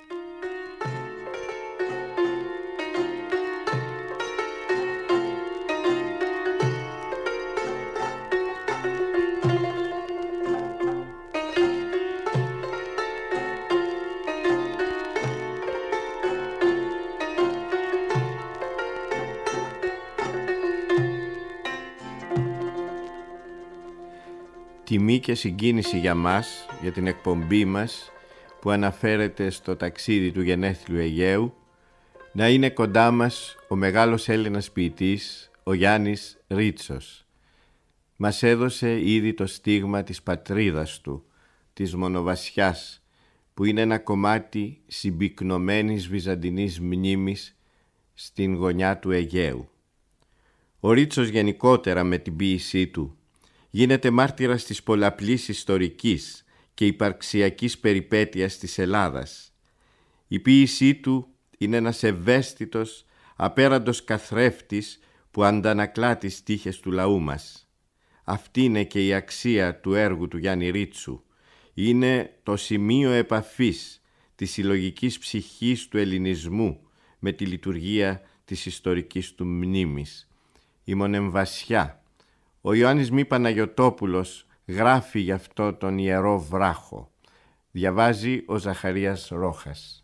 Τιμή και συγκίνηση για μας, για την εκπομπή μας που αναφέρεται στο ταξίδι του γενέθλιου Αιγαίου, να είναι κοντά μας ο μεγάλος Έλληνας ποιητής, ο Γιάννης Ρίτσος. Μας έδωσε ήδη το στίγμα της πατρίδας του, της Μονοβασιάς, που είναι ένα κομμάτι συμπυκνωμένης βυζαντινής μνήμης στην γωνιά του Αιγαίου. Ο Ρίτσος γενικότερα με την ποίησή του γίνεται μάρτυρας της πολλαπλής ιστορικής και υπαρξιακής περιπέτειας της Ελλάδας. Η ποίησή του είναι ένας ευαίσθητος, απέραντος καθρέφτης που αντανακλά τις τύχες του λαού μας. Αυτή είναι και η αξία του έργου του Γιάννη Ρίτσου. Είναι το σημείο επαφής της συλλογικής ψυχής του ελληνισμού με τη λειτουργία της ιστορικής του μνήμης. Η Μονεμβασιά. Ο Ιωάννης Μη Παναγιωτόπουλος γράφει γι' αυτό τον ιερό βράχο. Διαβάζει ο Ζαχαρίας Ρόχας.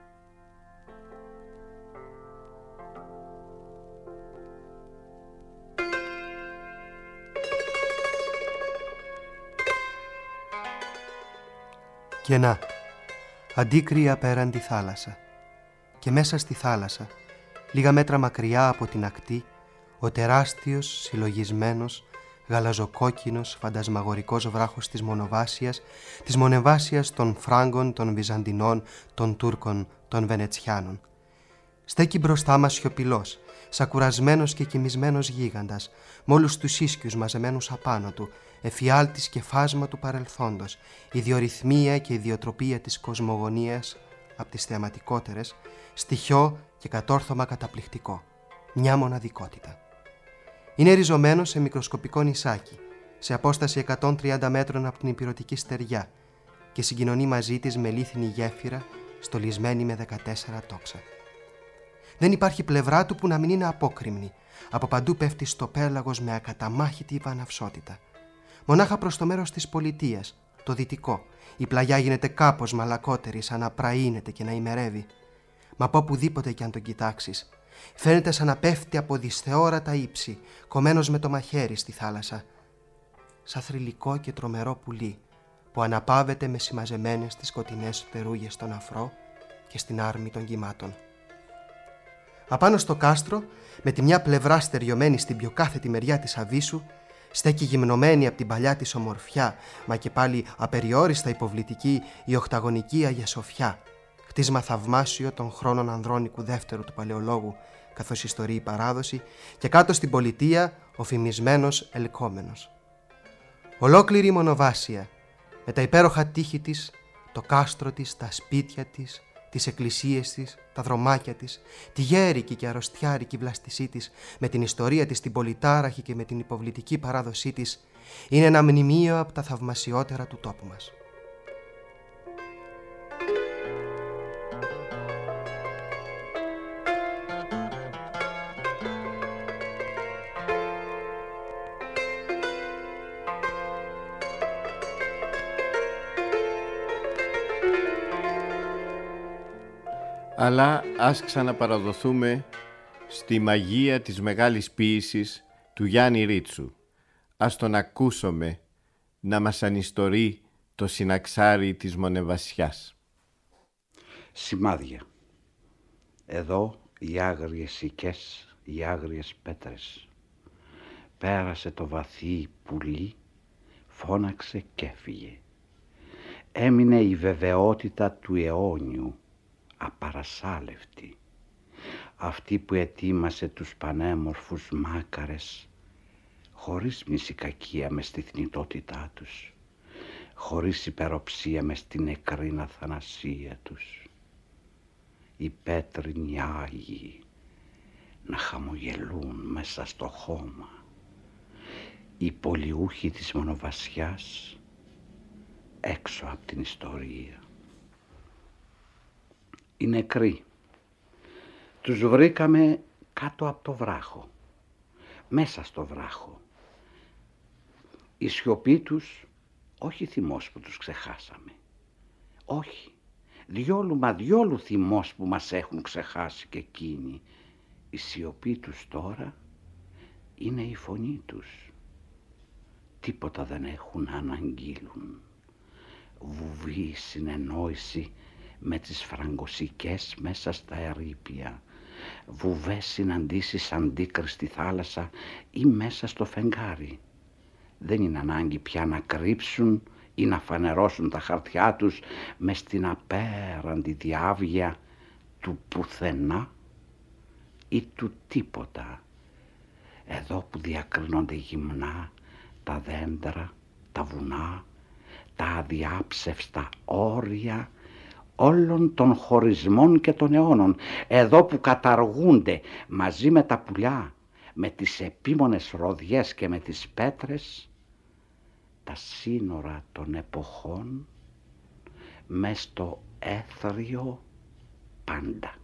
Και να, αντίκρυη απέραντη θάλασσα. Και μέσα στη θάλασσα, λίγα μέτρα μακριά από την ακτή, ο τεράστιος, συλλογισμένος, γαλαζοκόκκινος, φαντασμαγορικός βράχος της Μονοβάσιας, της Μονεβάσιας των Φράγκων, των Βυζαντινών, των Τούρκων, των Βενετσιάνων. Στέκει μπροστά μας σιωπηλός, σακουρασμένος και κοιμισμένος γίγαντας, με όλους τους ίσκιους μαζεμένους απάνω του, εφιάλτης και φάσμα του παρελθόντος, ιδιορυθμία και ιδιοτροπία της κοσμογονίας, από τις θεαματικότερες, στοιχειό και κατόρθωμα καταπληκτικό, μια μοναδικότητα. Είναι ριζωμένο σε μικροσκοπικό νησάκι, σε απόσταση εκατόν τριάντα μέτρων από την ηπειρωτική στεριά, και συγκοινωνεί μαζί της με λίθινη γέφυρα, στολισμένη με δεκατέσσερα τόξα. Δεν υπάρχει πλευρά του που να μην είναι απόκρημνη. Από παντού πέφτει στο πέλαγος με ακαταμάχητη βαναυσότητα. Μονάχα προς το μέρος της πολιτείας, το δυτικό, η πλαγιά γίνεται κάπως μαλακότερη, σαν να πραίνεται και να ημερεύει. Μα από οπουδήποτε κι αν τον κοιτάξεις, Φαίνεται σαν να πέφτει από δυσθεώρατα ύψη, κομμένος με το μαχαίρι στη θάλασσα. Σαν θρυλικό και τρομερό πουλί που αναπαύεται με συμμαζεμένες τις σκοτεινές φτερούγες στον αφρό και στην άρμη των κυμάτων. Απάνω στο κάστρο, με τη μια πλευρά στεριωμένη στην πιο κάθετη μεριά της αβύσσου, στέκει γυμνωμένη από την παλιά της ομορφιά, μα και πάλι απεριόριστα υποβλητική, η οχταγωνική Αγία Σοφιά, χτίσμα θαυμάσιο των χρόνων Ανδρώνικου δεύτερου του Παλαιολόγου, καθώς ιστορεί η παράδοση, και κάτω στην πολιτεία ο φημισμένος Ελκόμενος. Ολόκληρη η μονοβάσια, με τα υπέροχα τείχη της, το κάστρο της, τα σπίτια της, τις εκκλησίες της, τα δρομάκια της, τη γέρικη και αρρωστιάρικη βλαστησή της, με την ιστορία της, την πολυτάραχη και με την υποβλητική παράδοσή της, είναι ένα μνημείο από τα θαυμασιότερα του τόπου μας. Αλλά ας ξαναπαραδοθούμε στη μαγεία της μεγάλης ποίησης του Γιάννη Ρίτσου. Ας τον ακούσουμε να μας ανιστορεί το συναξάρι της μονεβασιάς. Σημάδια. Εδώ οι άγριες οικές, οι άγριες πέτρες. Πέρασε το βαθύ πουλί, φώναξε κι έφυγε. Έμεινε η βεβαιότητα του αιώνιου, απαρασάλευτη, αυτή που ετοίμασε τους πανέμορφους μάκαρες, χωρίς μυσικακία μες στη θνητότητά τους, χωρίς υπεροψία μες στην νεκρήν αθανασία τους. Οι πέτρινοι Άγιοι να χαμογελούν μέσα στο χώμα, οι πολιούχοι της μονοβασιάς έξω από την ιστορία. Οι νεκροί τους βρήκαμε κάτω από το βράχο, μέσα στο βράχο. Η σιωπή τους, όχι θυμός που τους ξεχάσαμε, όχι, διόλου μα διόλου θυμός που μας έχουν ξεχάσει και εκείνοι. Η σιωπή τους τώρα είναι η φωνή τους. Τίποτα δεν έχουν να αναγγείλουν. Βουβή συνεννόηση με τις φραγκοσικές μέσα στα ερείπια, βουβές συναντήσεις αντίκρι στη θάλασσα ή μέσα στο φεγγάρι. Δεν είναι ανάγκη πια να κρύψουν ή να φανερώσουν τα χαρτιά τους μες στην απέραντη διάβγεια του πουθενά ή του τίποτα. Εδώ που διακρίνονται γυμνά τα δέντρα, τα βουνά, τα αδιάψευστα όρια όλων των χωρισμών και των αιώνων, εδώ που καταργούνται μαζί με τα πουλιά, με τις επίμονες ροδιές και με τις πέτρες, τα σύνορα των εποχών, μες στο έθριο πάντα.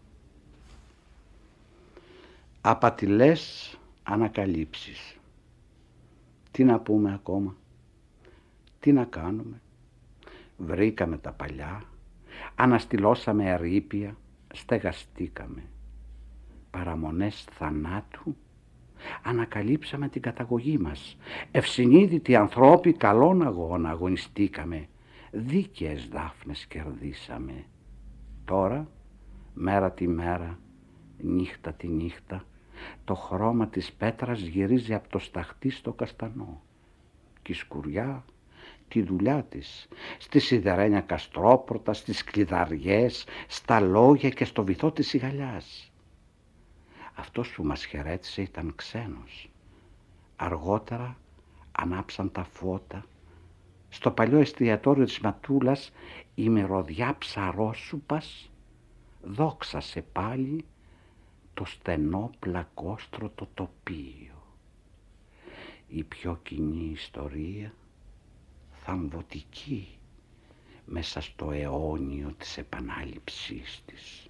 Απατηλές ανακαλύψεις. Τι να πούμε ακόμα, τι να κάνουμε. Βρήκαμε τα παλιά, αναστηλώσαμε ερείπια, στεγαστήκαμε. Παραμονές θανάτου, ανακαλύψαμε την καταγωγή μας. Ευσυνείδητοι ανθρώποι καλών αγώνα αγωνιστήκαμε. Δίκαιες δάφνες κερδίσαμε. Τώρα, μέρα τη μέρα, νύχτα τη νύχτα, το χρώμα της πέτρας γυρίζει από το σταχτί στο καστανό. Κι η σκουριά τη δουλειά της, στη σιδερένια καστρόπορτα, στις κλειδαριές, στα λόγια και στο βυθό της σιγαλιάς. Αυτός που μας χαιρέτησε ήταν ξένος. Αργότερα ανάψαν τα φώτα. Στο παλιό εστιατόριο της Ματούλας η μυρωδιά ψαρόσουπας δόξασε πάλι το στενό πλακόστρωτο τοπίο. Η πιο κοινή ιστορία, θαμβωτική μέσα στο αιώνιο της επανάληψής της.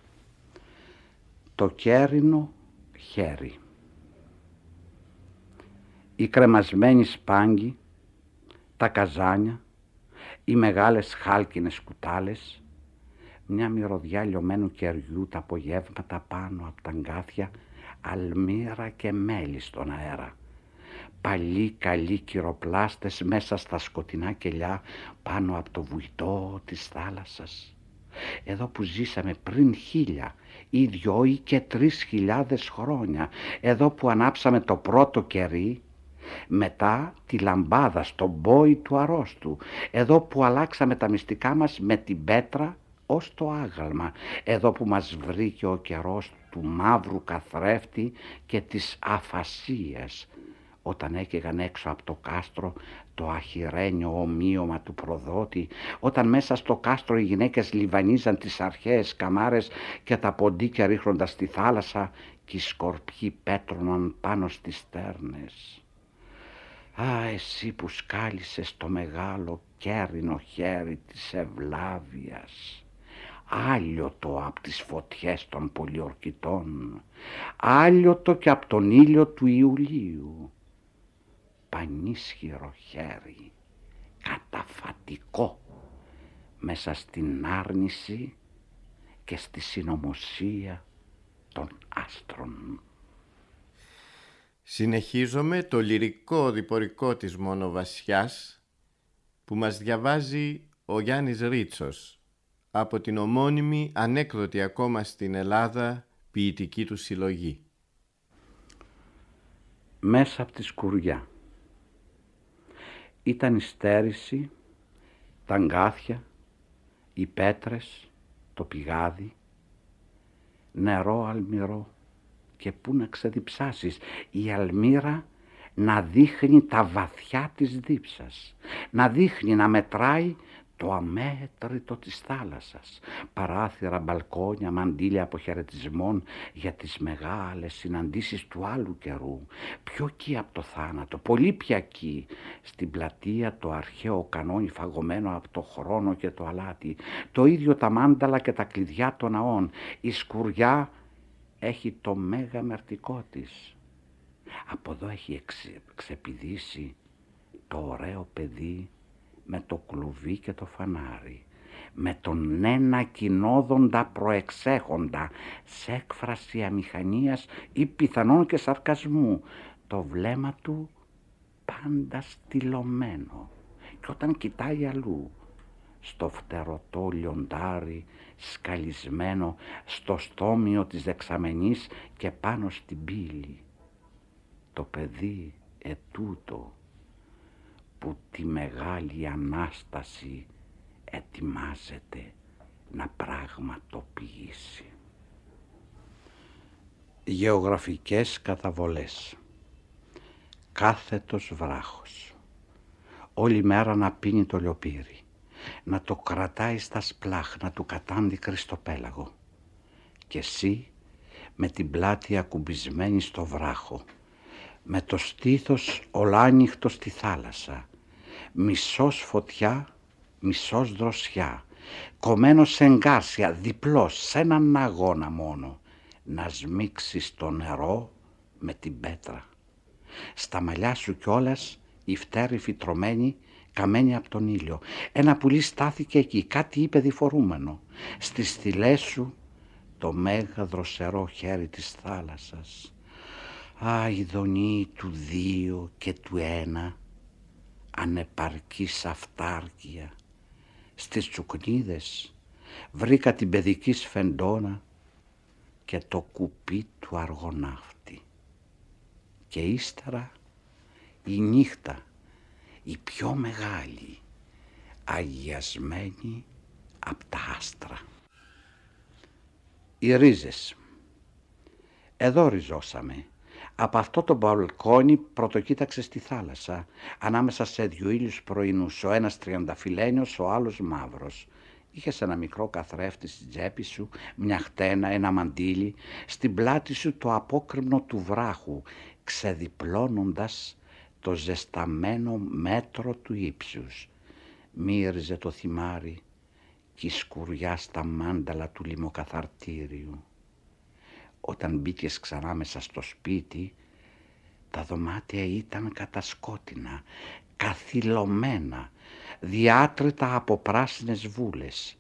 Το κέρινο χέρι. Οι κρεμασμένοι σπάγγοι, τα καζάνια, οι μεγάλες χάλκινες κουτάλες, μια μυρωδιά λιωμένου κεριού τα απογεύματα πάνω από τα αγκάθια, αλμύρα και μέλι στον αέρα. Παλιοί καλοί κυροπλάστες μέσα στα σκοτεινά κελιά πάνω από το βουητό της θάλασσας. Εδώ που ζήσαμε πριν χίλια ή δυο ή και τρεις χιλιάδες χρόνια, εδώ που ανάψαμε το πρώτο κερί, μετά τη λαμπάδα στον πόη του αρρώστου, εδώ που αλλάξαμε τα μυστικά μας με την πέτρα ως το άγαλμα, εδώ που μας βρήκε ο καιρός του μαύρου καθρέφτη και της αφασίας, όταν έκαιγαν έξω από το κάστρο το αχυρένιο ομοίωμα του προδότη, όταν μέσα στο κάστρο οι γυναίκες λιβανίζαν τις αρχαίες καμάρες και τα ποντίκια ρίχνοντας στη θάλασσα και οι σκορπιοί πέτρωναν πάνω στις στέρνες. Α, εσύ που σκάλισες το μεγάλο κέρινο χέρι της ευλάβειας, άλιωτο από τις φωτιές των πολιορκητών, άλιωτο και από τον ήλιο του Ιουλίου, πανίσχυρο χέρι, καταφατικό, μέσα στην άρνηση και στη συνωμοσία των άστρων. Συνεχίζομαι το λυρικό διπορικό της Μονοβασιάς που μας διαβάζει ο Γιάννης Ρίτσος από την ομώνυμη ανέκδοτη ακόμα στην Ελλάδα ποιητική του συλλογή. Μέσα από τη σκουριά ήταν η στέρηση, τα αγκάθια, οι πέτρες, το πηγάδι, νερό αλμυρό και πού να ξεδιψάσεις, η αλμύρα να δείχνει τα βαθιά της δίψας, να δείχνει, να μετράει το αμέτρητο της θάλασσας, παράθυρα, μπαλκόνια, μαντήλια αποχαιρετισμών για τις μεγάλες συναντήσεις του άλλου καιρού, πιο εκεί από το θάνατο, πολύ πια εκεί, στην πλατεία το αρχαίο κανόνι φαγωμένο από το χρόνο και το αλάτι, το ίδιο τα μάνταλα και τα κλειδιά των ναών, η σκουριά έχει το μέγα μερτικό της. Από εδώ έχει εξε, ξεπηδήσει το ωραίο παιδί με το κλουβί και το φανάρι, με τον ένα κοινόδοντα προεξέχοντα σε έκφραση αμηχανίας ή πιθανόν και σαρκασμού, το βλέμμα του πάντα στυλωμένο, και όταν κοιτάει αλλού, στο φτερωτό λιοντάρι σκαλισμένο στο στόμιο της δεξαμενής και πάνω στην πύλη, το παιδί ετούτο που τη Μεγάλη Ανάσταση ετοιμάζεται να πραγματοποιήσει. Γεωγραφικές καταβολές. Κάθετος βράχος. Όλη μέρα να πίνει το λιοπύρι, να το κρατάει στα σπλάχνα του κατάντικρη στο πέλαγο, και εσύ με την πλάτη ακουμπισμένη στο βράχο, με το στήθος ολάνυχτο στη θάλασσα, μισός φωτιά, μισός δροσιά, κομμένος σε εγκάρσια, διπλός, σε έναν αγώνα μόνο, να σμίξεις το νερό με την πέτρα. Στα μαλλιά σου κιόλας η φτέρη φυτρωμένη, καμένη από τον ήλιο. Ένα πουλί στάθηκε εκεί, κάτι είπε διφορούμενο. Στις στυλές σου το μέγα δροσερό χέρι της θάλασσας. Α, η δονή του δύο και του ένα, ανεπαρκής αυτάρκεια. Στις τσουκνίδες βρήκα την παιδική σφεντόνα και το κουπί του αργοναύτη. Και ύστερα η νύχτα, η πιο μεγάλη, αγιασμένη απ' τα άστρα. Οι ρίζες. Εδώ ριζώσαμε. Από αυτό το μπαλκόνι πρωτοκοίταξε στη θάλασσα, ανάμεσα σε δυο ήλιους πρωινούς, ο ένας τριανταφυλένιος, ο άλλος μαύρος. Είχες ένα μικρό καθρέφτη στην τσέπη σου, μια χτένα, ένα μαντίλι, στην πλάτη σου το απόκρημνο του βράχου, ξεδιπλώνοντας το ζεσταμένο μέτρο του ύψους. Μύριζε το θυμάρι και η σκουριά στα μάνταλα του λιμοκαθαρτήριου. Όταν μπήκες ξανά μέσα στο σπίτι, τα δωμάτια ήταν κατασκότεινα, καθυλωμένα, διάτρητα από πράσινες βούλες.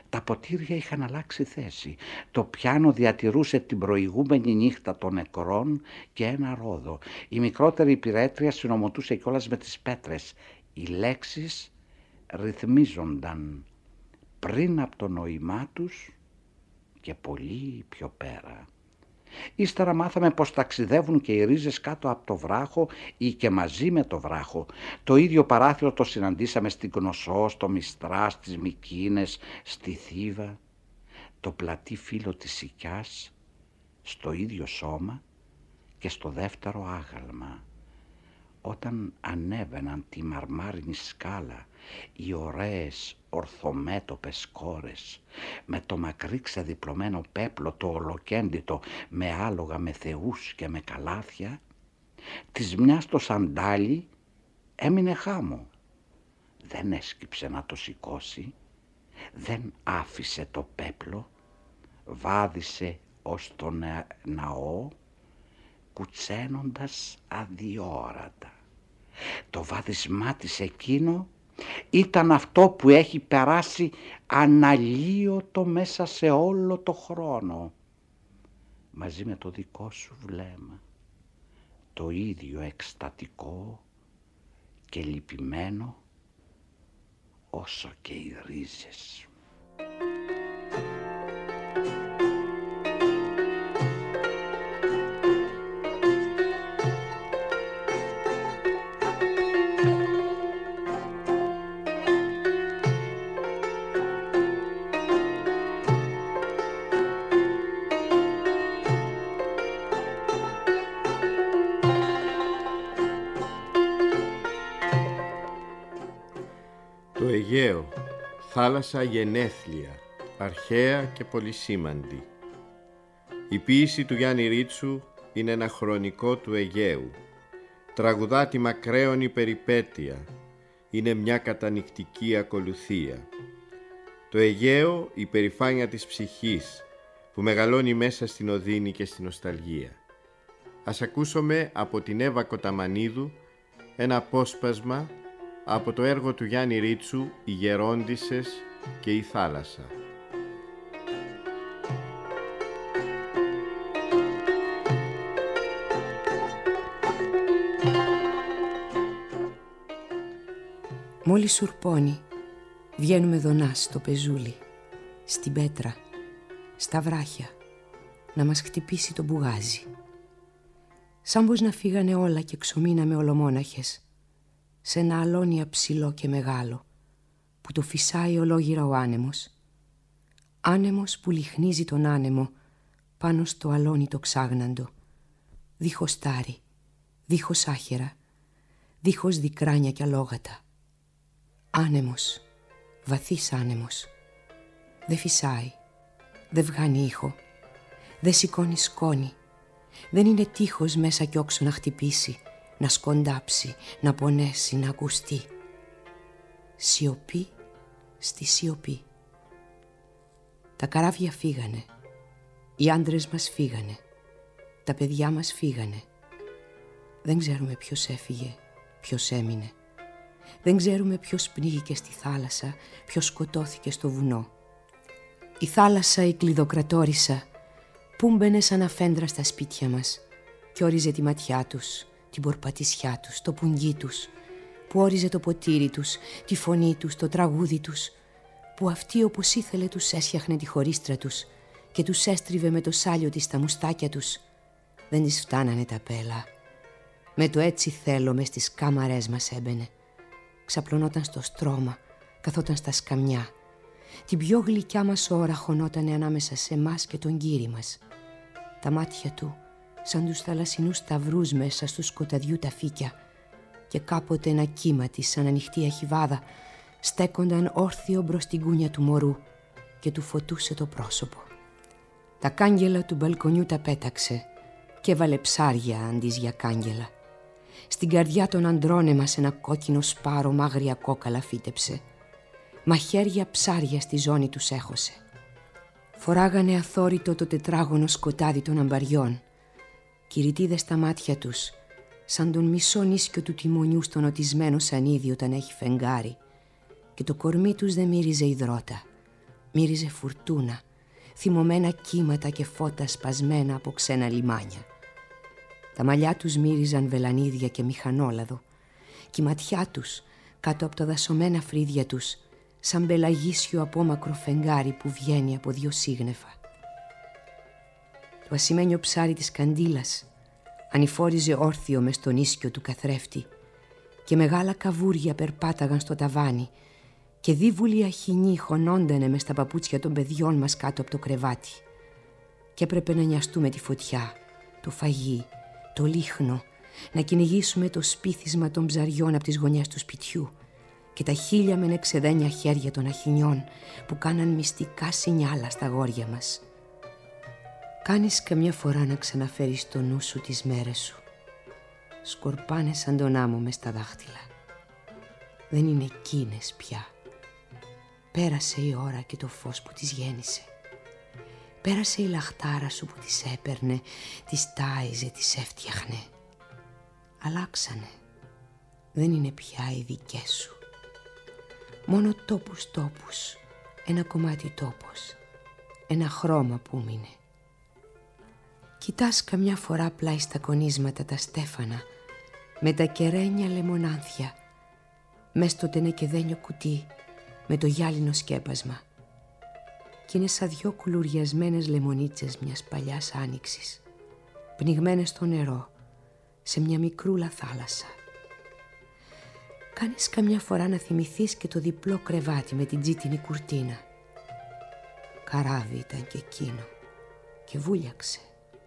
Τα ποτήρια είχαν αλλάξει θέση. Το πιάνο διατηρούσε την προηγούμενη νύχτα των νεκρών και ένα ρόδο. Η μικρότερη υπηρέτρια συνομωτούσε κιόλας με τις πέτρες. Οι λέξεις ρυθμίζονταν πριν από το νόημά τους και πολύ πιο πέρα. Ύστερα μάθαμε πως ταξιδεύουν και οι ρίζες κάτω από το βράχο ή και μαζί με το βράχο. Το ίδιο παράθυρο το συναντήσαμε στην Κνωσό, στο Μιστρά, στις Μικίνες, στη Θήβα. Το πλατή φύλλο της Σικιάς, στο ίδιο σώμα και στο δεύτερο άγαλμα. Όταν ανέβαιναν τη μαρμάρινη σκάλα οι ωραίες ορθομέτωπες κόρες με το μακρύ ξεδιπλωμένο πέπλο το ολοκέντητο με άλογα, με θεούς και με καλάθια, της μιας το σαντάλι έμεινε χάμω. Δεν έσκυψε να το σηκώσει, δεν άφησε το πέπλο, βάδισε ως το ναό κουτσένοντας αδιόρατα. Το βάδισμά της εκείνο ήταν αυτό που έχει περάσει αναλύωτο μέσα σε όλο το χρόνο, μαζί με το δικό σου βλέμμα, το ίδιο εκστατικό και λυπημένο όσο και οι ρίζες. Το Αιγαίο, θάλασσα γενέθλια, αρχαία και πολυσήμαντη. Η ποίηση του Γιάννη Ρίτσου είναι ένα χρονικό του Αιγαίου. Τραγουδά τη μακραίωνη περιπέτεια. Είναι μια κατανυκτική ακολουθία. Το Αιγαίο, η περηφάνεια της ψυχής, που μεγαλώνει μέσα στην οδύνη και στην νοσταλγία. Ας ακούσουμε από την Εύα Κοταμανίδου ένα απόσπασμα από το έργο του Γιάννη Ρίτσου «Οι Γερόντισσες και η θάλασσα». Μόλις σουρπώνει, βγαίνουμε δονά στο πεζούλι, στην πέτρα, στα βράχια, να μας χτυπήσει το μπουγάζι. Σαν πως να φύγανε όλα και ξομείναμε ολομόναχες, σε ένα αλόνια ψηλό και μεγάλο, που το φυσάει ολόγυρα ο άνεμος. Άνεμος που λιχνίζει τον άνεμο πάνω στο αλόνι το ξάγναντο, δίχως τάρι, δίχως άχερα, δίχως δικράνια κι αλόγατα. Άνεμος, βαθύς άνεμος. Δε φυσάει, δε βγάνει ήχο, δε σηκώνει σκόνη. Δεν είναι τείχος μέσα κι όξο να χτυπήσει, να σκοντάψει, να πονέσει, να ακουστεί. Σιωπή στη σιωπή. Τα καράβια φύγανε, οι άντρες μας φύγανε, τα παιδιά μας φύγανε. Δεν ξέρουμε ποιος έφυγε, ποιος έμεινε. Δεν ξέρουμε ποιος πνίγηκε στη θάλασσα, ποιος σκοτώθηκε στο βουνό. Η θάλασσα, η κλειδοκρατόρισα, που μπαινε σαν αφέντρα στα σπίτια μας και όριζε τη ματιά τους, την πορπατησιά τους, το πουγγί τους, που όριζε το ποτήρι τους, τη φωνή τους, το τραγούδι τους, που αυτή όπως ήθελε τους έσιαχνε τη χωρίστρα τους και τους έστριβε με το σάλιο της στα μουστάκια τους. Δεν τις φτάνανε τα πέλα. Με το έτσι θέλω μες στις κάμαρές μας έμπαινε. Ξαπλωνόταν στο στρώμα, καθόταν στα σκαμιά. Την πιο γλυκιά μας ώρα χωνότανε ανάμεσα σε εμάς και τον Κύρι μας. Τα μάτια του σαν τους θαλασσινούς σταυρούς μέσα στους σκοταδιού τα φύκια, και κάποτε ένα κύμα της σαν ανοιχτή αχιβάδα στέκονταν όρθιο μπρος την κούνια του μωρού και του φωτούσε το πρόσωπο. Τα κάγκελα του μπαλκονιού τα πέταξε και έβαλε ψάρια αντί για κάγκελα. Στην καρδιά των αντρών εμάς ένα κόκκινο σπάρο μάγρια κόκαλα φύτεψε. Μαχαίρια ψάρια στη ζώνη τους έχωσε. Φοράγανε αθόρυτο το τετράγωνο σκοτάδι των αμπαριών. Κηρυτίδες στα μάτια τους, σαν τον μισό νίσκιο του τιμονιού στο νοτισμένο σανίδι όταν έχει φεγγάρι, και το κορμί τους δεν μύριζε υδρότα, Μύριζε φουρτούνα, θυμωμένα κύματα και φώτα σπασμένα από ξένα λιμάνια. Τα μαλλιά τους μύριζαν βελανίδια και μηχανόλαδο και η ματιά τους, κάτω από τα δασωμένα φρύδια τους, σαν πελαγίσιο απόμακρο φεγγάρι που βγαίνει από δυο σύγνεφα. Το ασημένιο ψάρι της καντήλας ανηφόριζε όρθιο μες στον ίσκιο του καθρέφτη και μεγάλα καβούρια περπάταγαν στο ταβάνι και δίβουλοι αχινοί χωνόντανε μες στα παπούτσια των παιδιών μας κάτω από το κρεβάτι και έπρεπε να νοιαστούμε τη φωτιά, το φαγί, το λίχνο, να κυνηγήσουμε το σπίθισμα των ψαριών από τις γωνιές του σπιτιού και τα χίλια μεν εξεδένια χέρια των αχινιών που κάναν μυστικά σινιάλα στα γόρια μας. Κάνεις καμιά φορά να ξαναφέρεις στο νου σου τις μέρες σου. Σκορπάνε σαν τον άμμο μες στα δάχτυλα. Δεν είναι εκείνες πια. Πέρασε η ώρα και το φως που τις γέννησε. Πέρασε η λαχτάρα σου που τις έπαιρνε, τις τάιζε, τις έφτιαχνε. Αλλάξανε. Δεν είναι πια οι δικές σου. Μόνο τόπους τόπους, ένα κομμάτι τόπος, ένα χρώμα που μείνε. Κοιτάς καμιά φορά πλάι στα κονίσματα τα στέφανα με τα κεραίνια λεμονάνθια μες στο τενεκεδένιο κουτί με το γυάλινο σκέπασμα κι είναι σαν δυο κουλουριασμένες λεμονίτσες μιας παλιάς άνοιξης πνιγμένες στο νερό σε μια μικρούλα θάλασσα. Κάνεις καμιά φορά να θυμηθείς και το διπλό κρεβάτι με την τζίτινη κουρτίνα. Καράβι ήταν και εκείνο και βούλιαξε.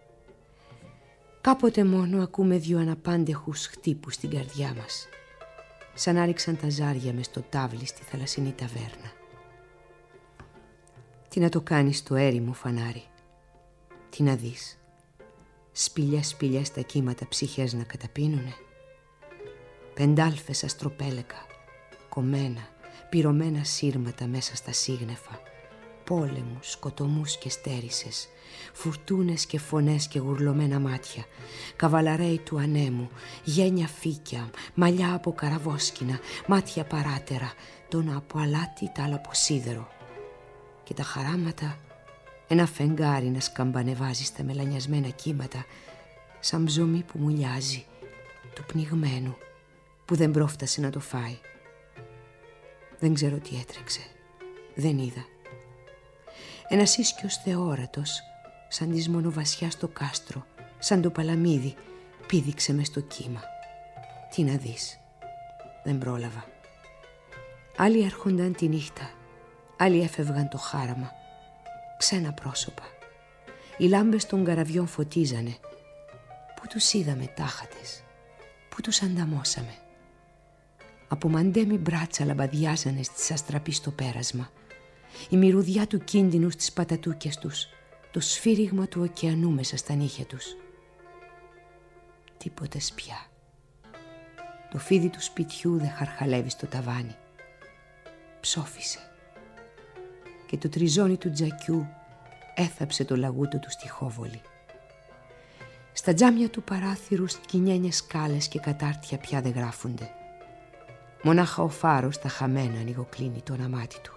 Κάποτε μόνο ακούμε δυο αναπάντεχους χτύπους στην καρδιά μας, σαν άριξαν τα ζάρια μες στο τάβλι στη θαλασσινή ταβέρνα. Τι να το κάνεις το έρημο φανάρι, τι να δεις, σπηλιές σπηλιές τα κύματα ψυχές να καταπίνουνε, πεντάλφες αστροπέλεκα, κομμένα, πυρωμένα σύρματα μέσα στα σύγνεφα, πόλεμους, σκοτωμούς και στέρησες, φουρτούνες και φωνές και γουρλωμένα μάτια, καβαλαρέοι του ανέμου, γένια φύκια, μαλλιά από καραβόσκινα, μάτια παράτερα, το ένα από αλάτι, τα άλλα από σίδερο. Και τα χαράματα, ένα φεγγάρι να σκαμπανεβάζει στα μελανιασμένα κύματα, σαν ψωμί που μουλιάζει, του πνιγμένου, που δεν πρόφτασε να το φάει. Δεν ξέρω τι έτρεξε, δεν είδα. Ένας ίσκιος θεόρατος, σαν της μονοβασιά στο κάστρο, σαν το παλαμίδι, πήδηξε μες στο κύμα. Τι να δεις, δεν πρόλαβα. Άλλοι έρχονταν τη νύχτα, άλλοι έφευγαν το χάραμα. Ξένα πρόσωπα. Οι λάμπες των καραβιών φωτίζανε. Πού τους είδαμε τάχατες, πού τους ανταμώσαμε. Από μαντέμι μπράτσα λαμπαδιάζανε στις αστραπή στο πέρασμα. Η μυρουδιά του κίνδυνου στις πατατούκες τους, το σφύριγμα του ωκεανού μέσα στα νύχια τους. Τίποτες πια. Το φίδι του σπιτιού δεν χαρχαλεύει στο ταβάνι. Ψόφισε. Και το τριζόνι του τζακιού έθαψε το λαγούτο του στη χόβολη. Στα τζάμια του παράθυρου σκηνιένιες σκάλες και κατάρτια πια δεν γράφονται. Μονάχα ο φάρος τα χαμένα ανοιγοκλίνει το αναμάτι του.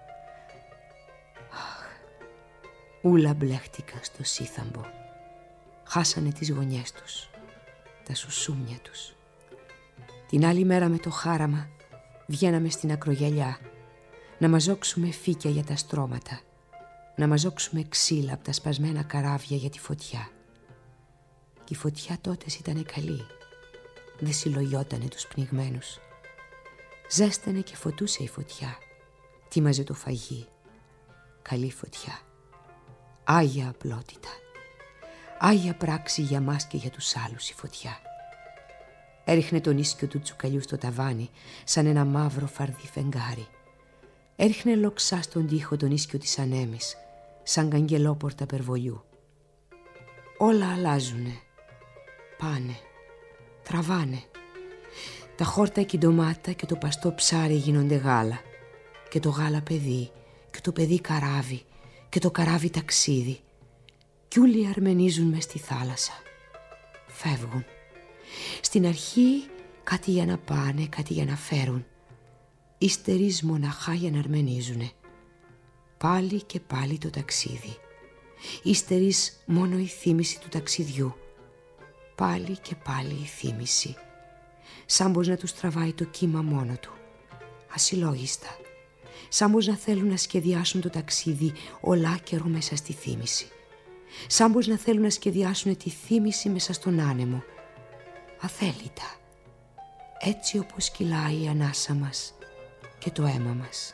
Αχ, ούλα μπλέχτηκαν στο σύθαμπο. Χάσανε τις γωνιές τους, τα σουσούμια τους. Την άλλη μέρα με το χάραμα βγαίναμε στην ακρογιαλιά να μαζόξουμε φύκια για τα στρώματα, να μαζόξουμε ξύλα από τα σπασμένα καράβια για τη φωτιά. Και η φωτιά τότε ήταν καλή, δεν συλλογιότανε τους πνιγμένους. Ζέστανε και φωτούσε η φωτιά, τίμαζε το φαγί. Καλή φωτιά, άγια απλότητα, άγια πράξη για μας και για τους άλλους η φωτιά. Έριχνε τον ίσκιο του τσουκαλιού στο ταβάνι σαν ένα μαύρο φαρδί φεγγάρι. Έριχνε λοξά στον τοίχο τον ίσκιο της ανέμης σαν καγγελόπορτα περβολιού. Όλα αλλάζουνε, πάνε, τραβάνε. Τα χόρτα και η ντομάτα και το παστό ψάρι γίνονται γάλα και το γάλα παιδί και το παιδί καράβι και το καράβι ταξίδι κι όλοι αρμενίζουν μες στη θάλασσα. Φεύγουν. Στην αρχή κάτι για να πάνε, κάτι για να φέρουν. Ύστερις μοναχά για να αρμενίζουνε. Πάλι και πάλι το ταξίδι. Ύστερης μόνο η θύμηση του ταξιδιού. Πάλι και πάλι η θύμηση. Σαν πως να τους τραβάει το κύμα μόνο του. Ασυλλόγιστα. Σαν πως να θέλουν να σχεδιάσουν το ταξίδι ολάκερο μέσα στη θύμηση. Σαν πως να θέλουν να σχεδιάσουν τη θύμηση μέσα στον άνεμο. Αθέλητα. Έτσι όπως κυλάει η ανάσα μας και το αίμα μας.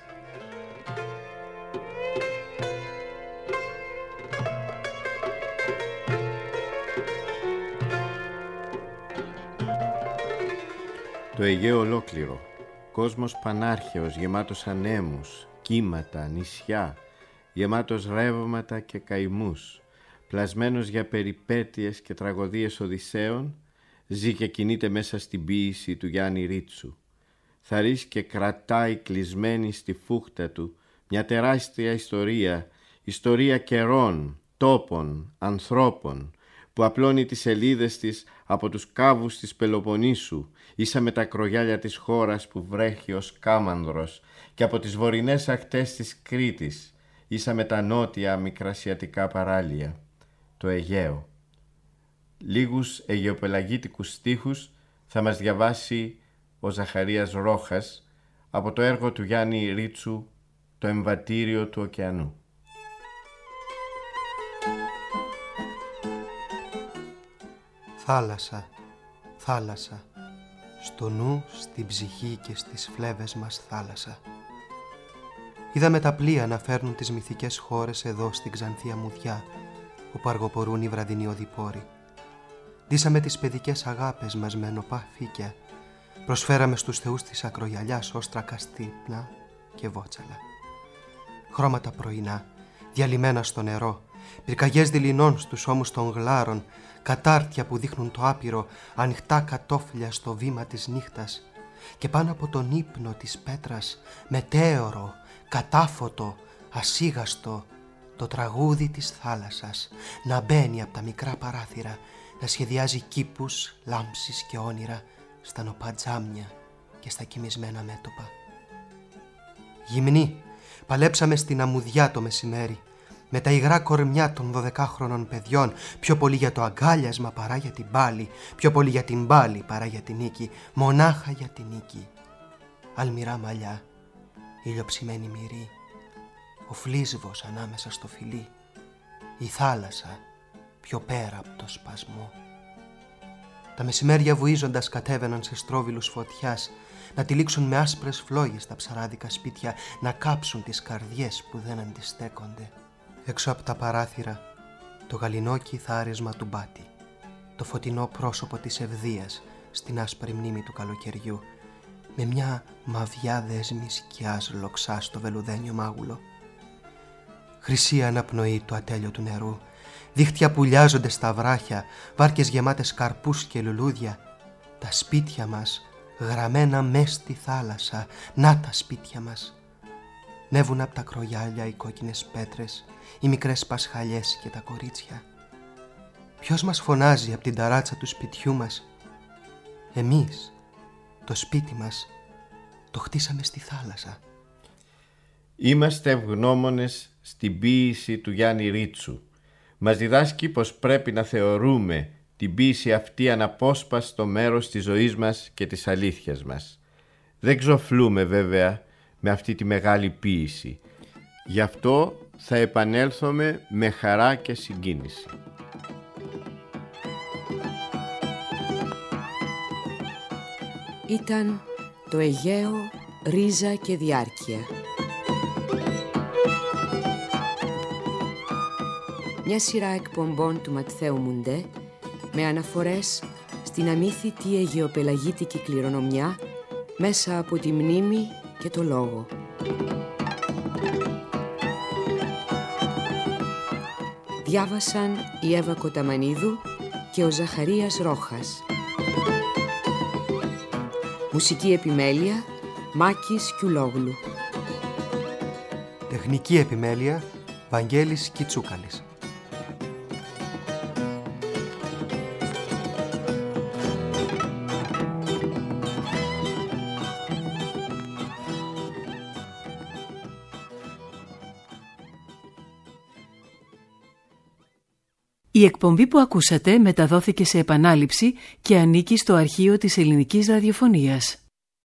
Το Αιγαίο ολόκληρο, κόσμος πανάρχαιος γεμάτος ανέμους, κύματα, νησιά, γεμάτος ρεύματα και καημούς, πλασμένος για περιπέτειες και τραγωδίες Οδυσσέων, ζει και κινείται μέσα στην ποίηση του Γιάννη Ρίτσου. Θαρρείς και κρατάει κλεισμένη στη φούχτα του μια τεράστια ιστορία, ιστορία καιρών, τόπων, ανθρώπων, που απλώνει τις σελίδες της από τους κάβους της Πελοποννήσου, ίσα με τα κρογιάλια της χώρας που βρέχει ως κάμανδρος, και από τις βορεινές ακτές της Κρήτης, ίσα με τα νότια μικρασιατικά παράλια. Το Αιγαίο. Λίγους αιγαιοπελαγίτικους στίχους θα μας διαβάσει ο Ζαχαρίας Ρόχας από το έργο του Γιάννη Ρίτσου «Το εμβατήριο του ωκεανού». Θάλασσα, θάλασσα, στο νου, στην ψυχή και στις φλέβες μας θάλασσα. Είδαμε τα πλοία να φέρνουν τις μυθικές χώρες εδώ στην Ξανθή Αμμουδιά, όπου αργοπορούν οι βραδινοί οδηπόροι. Ντύσαμε τις παιδικές αγάπες μας με νοπά φύκια, προσφέραμε στους θεούς της ακρογιαλιάς όστρακα στύπνα και βότσαλα. Χρώματα πρωινά, διαλυμένα στο νερό, πυρκαγιές δειλινών στους ώμους των γλάρων, κατάρτια που δείχνουν το άπειρο, ανοιχτά κατόφλια στο βήμα της νύχτας, και πάνω από τον ύπνο της πέτρας, μετέωρο, κατάφωτο, ασίγαστο, το τραγούδι της θάλασσας να μπαίνει από τα μικρά παράθυρα, να σχεδιάζει κήπους, λάμψεις και όνειρα στα νοπά τζάμια και στα κοιμισμένα μέτωπα. Γυμνοί, παλέψαμε στην αμμουδιά το μεσημέρι, με τα υγρά κορμιά των δωδεκάχρονων παιδιών, πιο πολύ για το αγκάλιασμα παρά για την πάλη, πιο πολύ για την πάλη παρά για την νίκη, μονάχα για την νίκη. Αλμυρά μαλλιά, ηλιοψημένη μυρή, ο φλίσβος ανάμεσα στο φιλί, η θάλασσα πιο πέρα από το σπασμό. Τα μεσημέρια βουίζοντας κατέβαιναν σε στρόβιλους φωτιάς, να τυλίξουν με άσπρες φλόγες τα ψαράδικα σπίτια, να κάψουν τις καρδιές που δεν αντιστέκονται. Έξω από τα παράθυρα, το γαλινό κιθάρισμα του μπάτι, το φωτεινό πρόσωπο της Ευδίας στην άσπρη μνήμη του καλοκαιριού, με μια μαβιά δέσμη σκιάς λοξά στο βελουδένιο μάγουλο. Χρυσή αναπνοή του ατέλειωτου νερού, δίχτυα που λιάζονται στα βράχια, βάρκες γεμάτες καρπούς και λουλούδια, τα σπίτια μας γραμμένα μες στη θάλασσα, να τα σπίτια μας. Νεύουν από τα κρογιάλια οι κόκκινες πέτρες, οι μικρές πασχαλιές και τα κορίτσια. Ποιος μας φωνάζει από την ταράτσα του σπιτιού μας? Εμείς, το σπίτι μας, το χτίσαμε στη θάλασσα. Είμαστε ευγνώμονες στην ποίηση του Γιάννη Ρίτσου. Μας διδάσκει πως πρέπει να θεωρούμε την ποίηση αυτή αναπόσπαστο μέρος της ζωής μας και της αλήθειας μας. Δεν ξοφλούμε βέβαια με αυτή τη μεγάλη ποίηση. Γι' αυτό θα επανέλθουμε με χαρά και συγκίνηση. Ήταν το Αιγαίο ρίζα και διάρκεια. Μια σειρά εκπομπών του Ματθαίου Μουντέ με αναφορές στην αμύθιτη αιγαιοπελαγίτικη κληρονομιά μέσα από τη μνήμη και το λόγο. Διάβασαν η Εύα Κοταμανίδου και ο Ζαχαρίας Ρόχας. Μουσική επιμέλεια Μάκης Κιουλόγλου. Τεχνική επιμέλεια Βαγγέλης Κιτσούκαλης. Η εκπομπή που ακούσατε μεταδόθηκε σε επανάληψη και ανήκει στο αρχείο της Ελληνικής Ραδιοφωνίας.